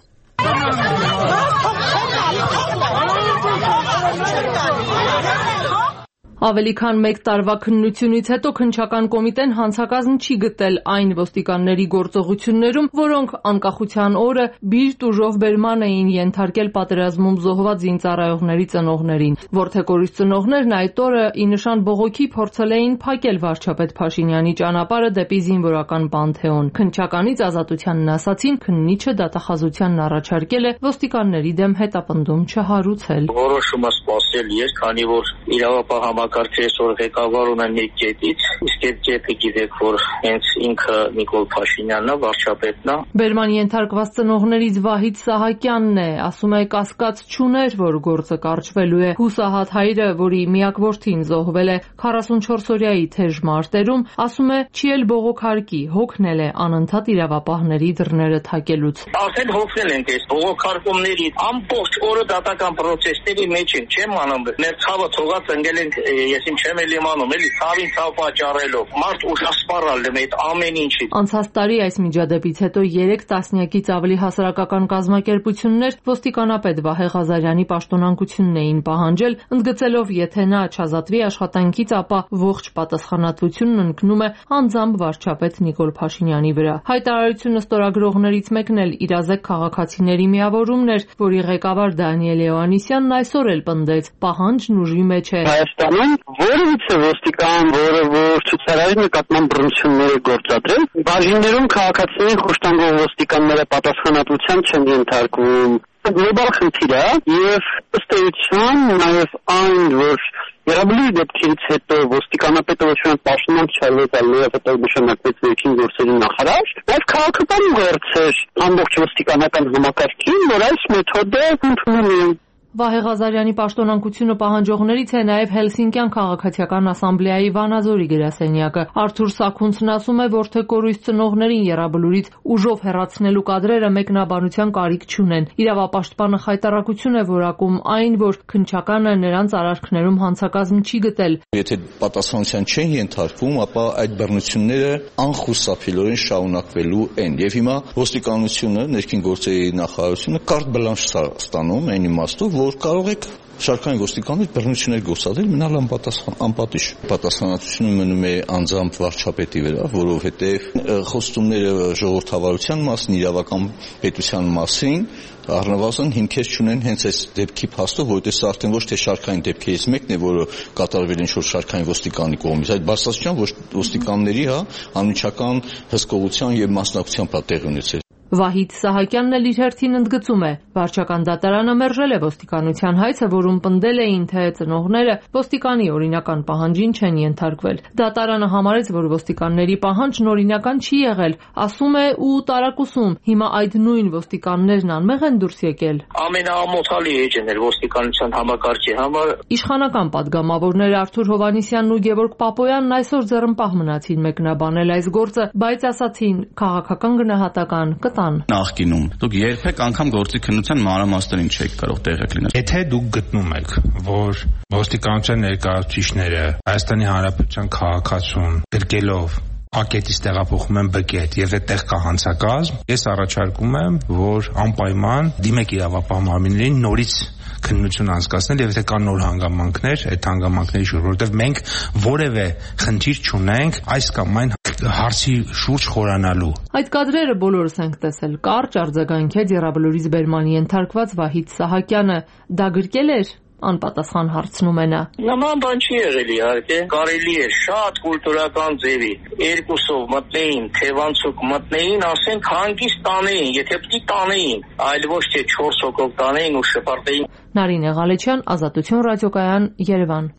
Ավելի քան մեկ տարվա քննությունից հետո քննչական կոմիտեն հանցակազմ չի գտել այն ոստիկանների գործողություններում, որոնք անկախության օրը բիրտ ուժով բերման էին ենթարկել պատերազմում զոհված զինծառայողների ծնողներին։ Որդեկորույս ծնողներն այդ օրը ի նշան բողոքի փորձել էին փակել վարչապետ Փաշինյանի ճանապարհը դեպի զինվորական Պանթեոն։ Քննչականից ազատությանն ասացին, քննիչը դատախազությանն առաջարկել է ոստիկանների դեմ հետապնդում չհարուցել։ Որոշումը սպասելի էր, քանի որ իրավապահ Կարգի այսօր ղեկավարում են մեկ կետից, իսկ այդ կետը գիտեք, որ հենց ինքը Նիկոլ Փաշինյանն է, վարչապետն է։ Բերման ենթարկված ծնողներից Վահիթ Սահակյանն է, ասում է կասկած չուներ, որ գործը կարճվելու է։ Հուսահատ հայրը, որի միակ որդին զոհվել է քառասունչորսօրյայի թեժ մարտերում, ասում է չի էլ բողոքարկի, հոգնել է անընդհատ իրավապահների դռները թակելուց։ Արդեն հոգնել ենք այս բողոքարկումների ամբողջ օրը դատական պրոցեսների մեջ են, չեմ անում։ Մեր ցավը թողած ընկել ենք ես իմ չեմ էլ իմանում, էլի ցավին ցավ պատճառելով, մարդ ուժասպառալ է այդ ամեն ինչից։ Անցած տարի այս միջադեպից հետո երեք տասնյակից ավելի հասարակական կազմակերպություններ ոստիկանապետ Վահե Ղազարյանի պաշտոնանկությունն էին պահանջել, ընդգծելով, եթե նա չազատվի աշխատանքից, ապա ողջ պատասխանատվությունն ընկնում է անձամբ վարչապետ Նիկոլ Փաշինյանի վրա։ Հայտարարությունը ստորագրողներից մեկն էլ իրազեկ քաղաքացիների միավորումն էր, որի ղեկավար Դանիել Հովհաննիսյանն այսօր էլ պնդեց, պահանջն ուժի մեջ է։ Հայաստանում որևիցե ոստիկան, որը որ ցուցարարի նկատմամբ բռնություններ է գործադրել, բաժիններում քաղաքացիների խոշտանգող ոստիկանները պատասխանատվության չեն ենթարկվում։ Գլոբալ խնդիր է եւ ըստ էության նաեւ այն, որ Եռաբլուրի դեպքից հետո ոստիկանապետը ոչ միայն պաշտոնանկ չարվեց, այլ նաեւ հետո նշանակվեց ներքին գործերի նախարար, եւ քաղաքական գործ էր ամբողջ ոստիկանական համակարգին, որ այս մեթոդը ընդունել է։ Վահե Ղազարյանի պաշտոնանկությունը պահանջողներից է նաև Հելսինկյան քաղաքացիական ասամբլեայի Վանաձորի գրասենյակը։ Արթուր Սաքունցն ասում է, որ թեկորույս ծնողներին Եռաբլուրից ուժով հեռացնելու կադրերը մեկնաբանության կարիք չունեն։ Իրավապաշտպանը խայտառակություն է որակում այն, որ քննչականը նրանց արարքներում հանցակազմ չի գտել։ Եթե պատասխանատվության չեն ենթարկվում, ապա այդ բռնությունները անխուսափելիորեն շարունակվելու են։ Եվ հիմա ոստիկանությունը, ներքին գործերի նախարարությունը կարտ բլանշ ստանում այն իմաստով, որ կարող եք շարքային ոստիկաններ բռնություններ գործադրել մնալ անպատասխան անպատիժ։ Պատասխանատվությունը մնում է անձամբ վարչապետի վրա, որովհետև խոստումները ժողովրդավարության մասին, իրավական պետության մասին առնվազն հիմքեր չունեն հենց այս դեպքի փաստով, որովհետև սա արդեն ոչ թե շարքային դեպքերից մեկն է, որը կատարվել է ինչ-որ շարքային ոստիկանի կողմից, այլ բարձրաստիճան ոստիկանների, հա, անմիջական հսկողության եւ մասնակցությամբ տեղի ունեցել։ Վահիթ Սահակյանն էլ իր հերթին ընդգծում է, վարչական դատարանը մերժել է ոստիկանության հայցը, որում պնդել էին, թե ծնողները ոստիկանի օրինական պահանջին չեն ենթարկվել։ Դատարանը համարեց, որ ոստիկանների պահանջն օրինական չի եղել, ասում է ու տարակուսում, հիմա այդ նույն ոստիկաններն անմեղ են դուրս եկել։ Ամենաամոթալի էջն էր ոստիկանության համակարգի համար։ Իշխանական падգամավորներ Արթուր Հովհաննիսյանն ու Գևորգ Պապոյանն այսօր ձեռնպահ մնացին մեկնաբանել այս գործը, բայց ասացին քաղաքական գնահատական Նախկինում դուք երբեք անգամ գործի քննության մանրամասներին չեք կարող տեղեկ լինել։ Եթե դուք գտնում եք, որ ոստիկանության ներկայացուցիչները Հայաստանի Հանրապետության քաղաքացուն գրկելով ակետից տեղափոխում են բկետ եւ այդտեղ կա հանցակազմ, ես առաջարկում եմ, որ անպայման դիմեք իրավապահ մարմիններին նորից քննություն անցկացնել եւ եթե կան նոր հանգամանքներ, այդ հանգամանքների շուրջ, որովհետեւ մենք որևէ խնդիր չունենք այս կամ այն հարցի շուրջ խորանալու։ Այդ կադրերը բոլորս ենք տեսել։ Կարճ արձագանքեց Եռաբլուրից բերման ենթարկված Վահիթ Սահակյանը։ Դա գրկել էր։ Անպատասխան հարցնում է նա։ Նման բան չի եղել իհարկե, կարելի է շատ կուլտուրական ձևի երկուսով մտնեին, թևանցուկ մտնեին, ասենք հանգիստ տանեին, եթե պիտի տանեին, այլ ոչ թե չորս հոգով տանեին ու շպրտեին։ Նարինե Ղալեչյան, Ազատություն ռադիոկայան, Երևան։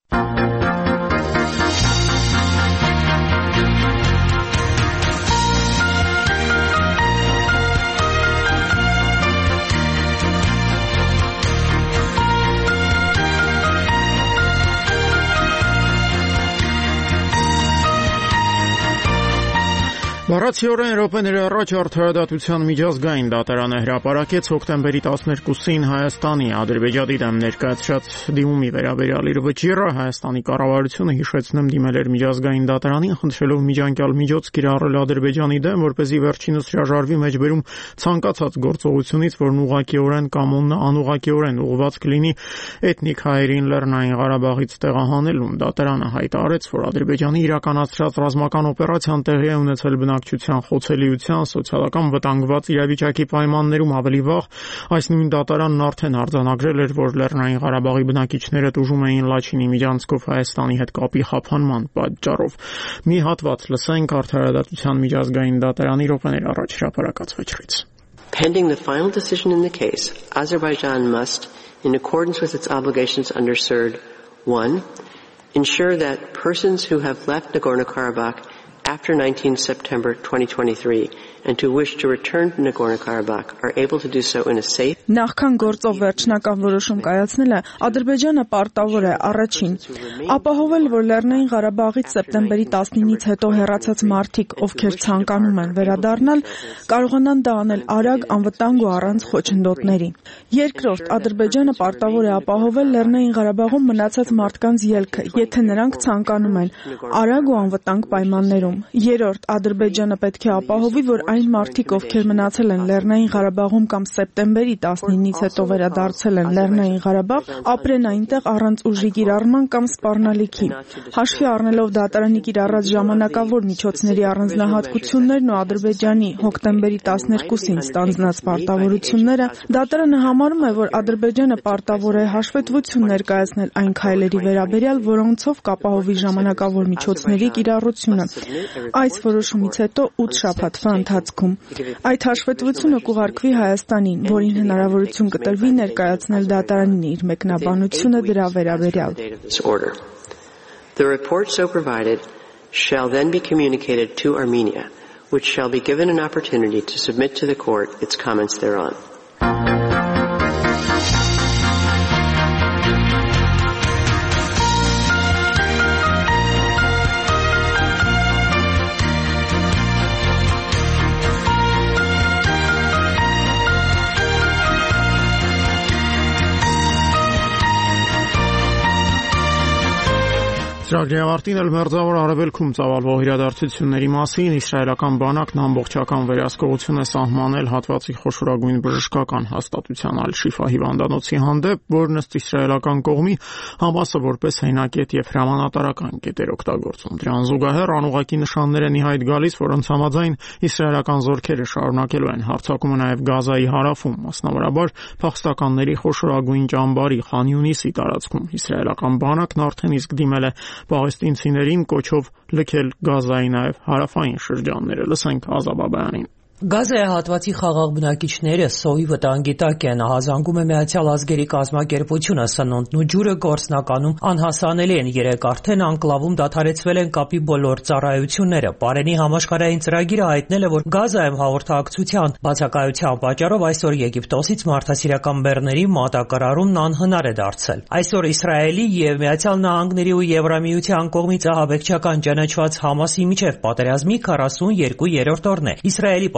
Բառացիորեն րոպեների առաջ արդարադատության միջազգային դատարանը հրապարակեց հոկտեմբերի տասներկուսին Հայաստանի Ադրբեջանի դեմ ներկայացրած դիմումի վերաբերյալ իր վճիռը Հայաստանի կառավարությունը հիշեցնում դիմել էր միջազգային դատարանին, խնդրելով միջանկյալ միջոց կիրառել Ադրբեջանի դեմ, որպեսզի վերջինս հրաժարվի մեջբերում ցանկացած գործողությունից, որն ուղղակիորեն կամ անուղղակիորեն ուղղված կլինի էթնիկ հայերին Լեռնային Ղարաբաղից տեղահանելուն։ Դատարանը հայտարարեց, որ Ադրբեջանի իրականացրած ռազմական օպերացիան տեղի է ունեցել բնակչության խոցելիության, սոցիալական վտանգված իրավիճակի պայմաններում ավելի վաղ այս նույն դատարանն արդեն արձանագրել էր, որ Լեռնային Ղարաբաղի բնակիչները տուժում էին Լաչինի միջանցքով Հայաստանի հետ կապի խափանման պատճառով։ Մի հատված լսենք արդարադատության միջազգային դատարանի րոպեներ առաջ հրապարակած վճռից։ Pending the final decision in the case, Azerbaijan must, in accordance with its obligations under C E R D, one, ensure that persons who have left Nagorno-Karabakh after nineteenth September twenty twenty-three and who wish to return to Nagorno-Karabakh are able to do so in a safe. Նախքան գործով վերջնական որոշում կայացնելը Ադրբեջանը պարտավոր է առաջին ապահովել, որ Լեռնային Ղարաբաղից սեպտեմբերի տասնինից հետո հեռացած մարդիկ, ովքեր ցանկանում են վերադառնալ, կարողանան դա անել արագ, անվտանգ ու առանց խոչընդոտների։ Երկրորդ, Ադրբեջանը պարտավոր է ապահովել Լեռնային Ղարաբաղում մնացած մարդկանց ելքը, եթե նրանք ցանկանում են արագ ու անվտանգ պայմաններում։ Երրորդ, Ադրբեջանը պետք է ապահովի, որ այն մարդիկ, ովքեր մնացել են Լեռնային Ղարաբաղում կամ սեպտեմբերի տասնինից հետո վերադարձել են Լեռնային Ղարաբաղ, ապրեն այնտեղ առանց ուժի կիրառման կամ սպառնալիքի։ Հաշվի առնելով դատարանի կիրառած ժամանակավոր միջոցների առանձնահատկություններն ու Ադրբեջանի հոկտեմբերի տասներկուսին ստանձնած պարտավորությունները, դատարանը համարում է, որ Ադրբեջանը պարտավոր է հաշվետվություն ներկայացնել այն քայլերի վերաբերյալ, որոնցով կապահովի ժամանակավոր միջոցների կիրառությունը։ Այս որոշումից հետո ութ շաբաթվա ընթացքում այդ հաշվետվությունը կուղարկվի Հայաստանին, որին հնարավորություն կտրվի ներկայացնել դատարանին իր մեկնաբանությունը դրա վերաբերյալ։ The report so provided shall then be communicated to Armenia, which shall be given an opportunity to submit to the court its comments thereon. Ծրագրի ավարտին էլ Մերձավոր Արևելքում ծավալվող իրադարձությունների մասին իսրայելական բանակն ամբողջական վերահսկողություն է սահմանել հատվածի խոշորագույն բժշկական հաստատության Ալ-Շիֆա հիվանդանոցի հանդեպ, որն ըստ իսրայելական կողմի Համասը որպես հենակետ եւ հրամանատարական կետ էր օգտագործում։ Դրան զուգահեռ անուղղակի նշաններ են ի հայտ գալիս, որոնց համաձայն իսրայելական զորքերը շարունակելու են հարձակումը նաեւ Գազայի հարավում, մասնավորաբար փախստականների խոշորագույն ճամբարի Խան Յունիսի տարածքում։ Իսրայելական բանակն արդեն իսկ դիմել է պաղեստինցիներին կոչով լքել Գազայի նաև հարավային շրջանները։ Լսենք Ազա Բաբայանին։ Գազայի հատվածի խաղաղ բնակիչները սոյի վտանգի տակ են, ահազանգում է Միացյալ Ազգերի կազմակերպությունը, սնունդն ու ջուրը գործնականում անհասանելի են, երեք արդեն անկլավում դադարեցվել են կապի բոլոր ծառայությունները։ Պարենի համաշխարհային ծրագիրը հայտնել է, որ Գազայում հաղորդակցության բացակայության պատճառով այսօր Եգիպտոսից մարդասիրական բեռների մատակարարումն անհնար է դարձել։ Այսօր Իսրայելի եւ Միացյալ Նահանգների ու Եվրամիության կողմից ահաբեկչական ճանաչված Համասի միջև պատերազմի քառասունյոթերորդ օրն է։ Իսրայելի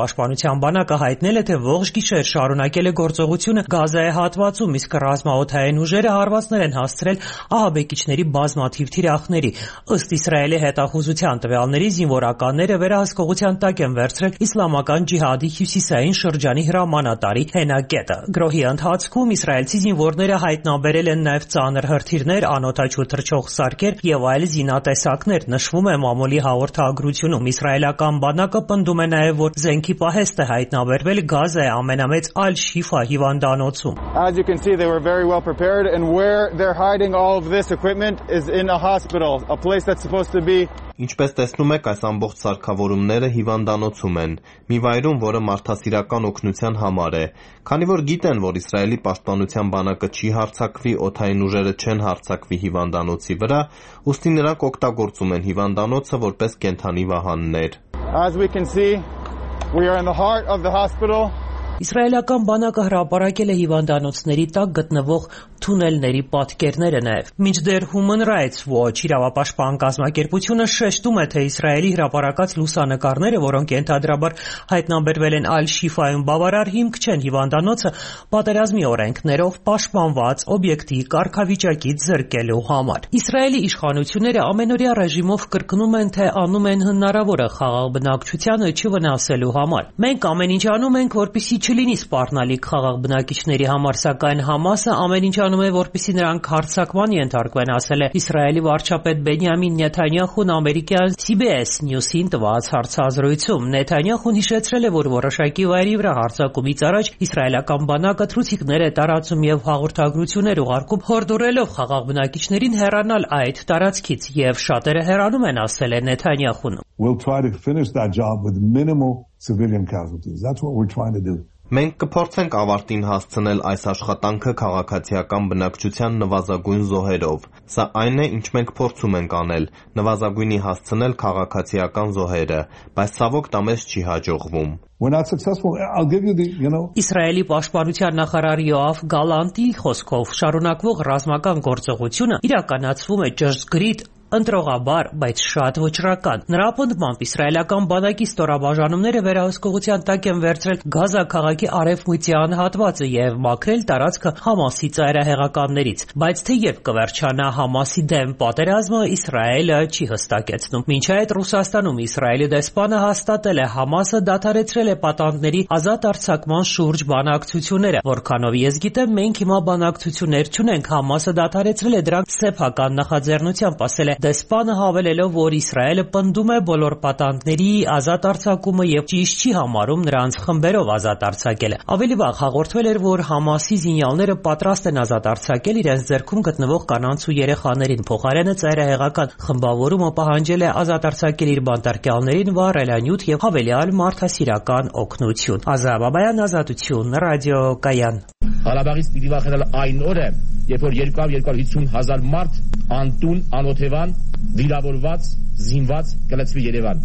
պաշտպանության բանակը հայտնել է, թե ողջ գիշեր շարունակել է գործողությունը Գազայի հատվածում, իսկ ռազմաօդային ուժերը հարվածներ են հասցրել ահաբեկիչների բազմաթիվ թիրախների։ Ըստ Իսրայելի հետախուզության տվյալների, զինվորականները վերահսկողության տակ են վերցրել իսլամական ջիհադի հյուսիսային շրջանի հրամանատարի հենակետը։ Գրոհի ընթացքում իսրայելցի զինվորները հայտնաբերել են նաև ծանր հրթիռներ, անօդաչու թռչող սարքեր եւ այլ զինատեսակներ, նշվում է մամուլի հաղորդագրությունում։ Իսրայելական բանակը պնդում է նաև, որ զենքի պահեստ է հայտնաբերվել Գազայի ամենամեծ Al-Shifa հիվանդանոցում։ As you can see, they were very well prepared, and where they're hiding all of this equipment is in a hospital, a place that's supposed to be. Ինչպես տեսնում եք, այս ամբողջ սարքավորումները հիվանդանոցում են, մի վայրում, որը մարդասիրական օգնության համար է։ Քանի որ գիտեն, որ Իսրայելի պաշտպանության բանակը չի հարձակվի, օդային ուժերը չեն հարձակվի հիվանդանոցի վրա, ուստի նրանք օգտագործում են հիվանդանոցը որպես կենդանի վահաններ։ As we can see, we are in the heart of the hospital. Իսրայելական բանակը հրապարակել է հիվանդանոցների տակ գտնվող թունելների պատկերները նաև։ Մինչդեռ Human Rights Watch իրավապաշտպան կազմակերպությունը շեշտում է, թե Իսրայելի հրապարակած լուսանկարները, որոնք ենթադրաբար հայտնաբերվել են Al-Shifa-ում, բավարար հիմք չեն հիվանդանոցը պատերազմի օրենքներով պաշտպանված օբյեկտի կարգավիճակից զրկելու համար։ Իսրայելի իշխանությունները ամենօրյա ռեժիմով կրկնում են, թե անում են հնարավորը խաղաղ բնակչությանը չվնասելու համար։ Մենք ամեն ինչ անում ենք, որպեսզի չլինի սպառնալիք խաղաղ բնակիչների համար, սակայն Համասը ամեն ինչ անում է, որպեսզի նրանք հարձակման ենթարկվեն, ասել է Իսրայելի վարչապետ Բենյամին Նեթանյախուն ամերիկյան C B S News-ին տված հարցազրույցում։ Նեթանյախուն հիշեցրել է, որ որոշակի վայրի վրա հարձակումից առաջ իսրայելական բանակը թռուցիկներ է տարածում եւ հաղորդագրություններ ուղարկում, հորդորելով խաղաղ բնակիչներին հեռանալ այդ տարածքից, եւ շատերը հեռանում են, ասել է Նեթանյախուն։ We'll try to finish that job with minimal civilian casualties. That's what we're trying to do. Մենք կփորձենք ավարտին հասցնել այս աշխատանքը քաղաքացիական բնակչության նվազագույն զոհերով։ Սա այն է, ինչ մենք փորձում ենք անել, նվազագույնի հասցնել քաղաքացիական զոհերը, բայց ցավոք դա մեզ չի հաջողվում։ We're not successful. I'll give you the, you know. Իսրայելի պաշտպանության նախարար Յոավ Գալանտի խոսքով շարունակվող ռազմական գործողությունը իրականացվում է ճշգրիտ ընտրողաբար, բայց շատ վճռական։ Նրա պնդմամբ իսրայելական բանակի ստորաբաժանումները վերահսկողության տակ են վերցրել Գազա քաղաքի արևմտյան հատվածը եւ մաքրել տարածքը Համասի ծայրահեղականներից, բայց թեև կվերջանա Համասի դեմ պատերազմը, Իսրայելը չի հստակեցնում։ Մինչ այդ Ռուսաստանում Իսրայելի դեսպանը հաստատել է Համասը դադարեցրել է պատանդների ազատ արձակման շուրջ բանակցությունները, որքանով ես գիտեմ, մենք հիմա բանակցություններ չունենք, Համասը դադարեցրել է դրանք սեփական նախաձեռնությամբ, ասել է դեսպանը, հավելելով, որ Իսրայելը պնդում է բոլոր պատանդների ազատ արձակումը եւ ճիշտ չի համարում նրանց խմբերով ազատ արձակելը։ Ավելի վաղ հաղորդվել էր, որ Համասի զինյալները պատրաստ են ազատ արձակել իրենց ձեռքում գտնվող կանանց ու երեխաներին, փոխարենը ծայրահեղական խմբավորումը պահանջել է ազատ արձակել իր բանտարկյալներին, վառելանյութ եւ հավելյալ մարդասիրական օգնություն։ Ազատ Բաբայան, Ազատություն, ռադիոկայան։ Ղարաբաղից պիտի վախենալ այն օրը, երբ որ երկու հարյուր հազար հազար մարդ անտուն, անօթևան, վիրավորված, զինված կլցվի Երևան։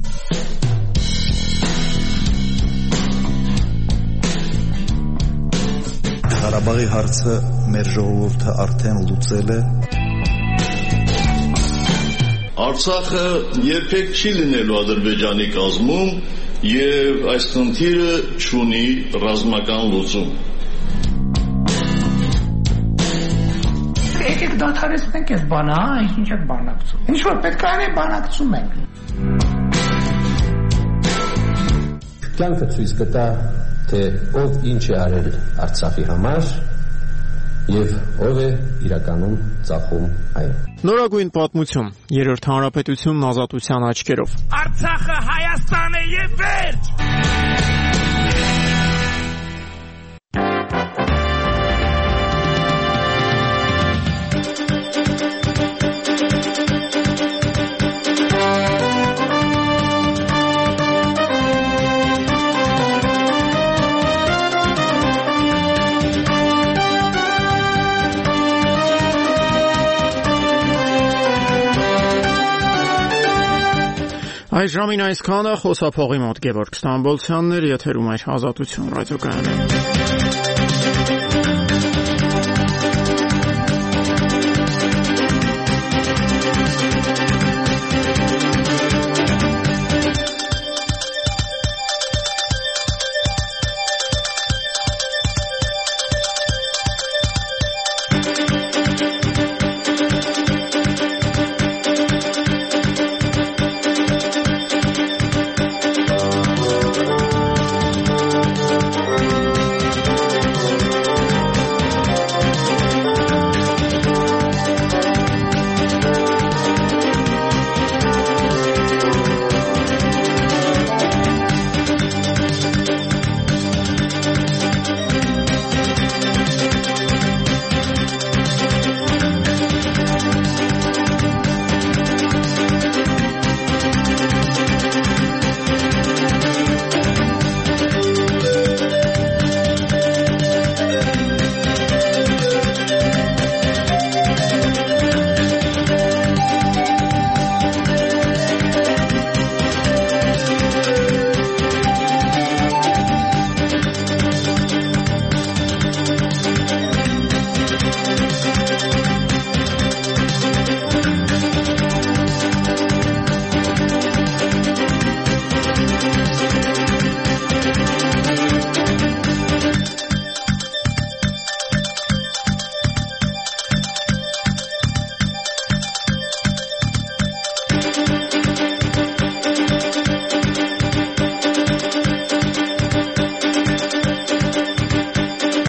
Ղարաբաղի հարցը մեր ժողովուրդը արդեն լուծել է։ Արցախը երբեք չի լինելու Ադրբեջանի կազմում եւ այս խնդիրը չունի ռազմական լուծում։ Եկեք դադարեցնենք այս բանը, հա, ինչ եք բանակցում։ Ինչ որ պետք է անենք, բանակցում ենք։ Կյանքը ցույց կտա, թե ով ինչ է արել Արցախի համար եւ ով է իրականում ծախում այն։ Նորագույն պատմություն, երրորդ հանրապետությունն ազատության աչքերով։ Արցախը Հայաստան է եւ վերջ։ Այս ժամին այսքանը, խոսափողի մոտ Գևորգ Ստամբոլցյանն էր, եթերում էր Ազատություն ռադիոկայանը։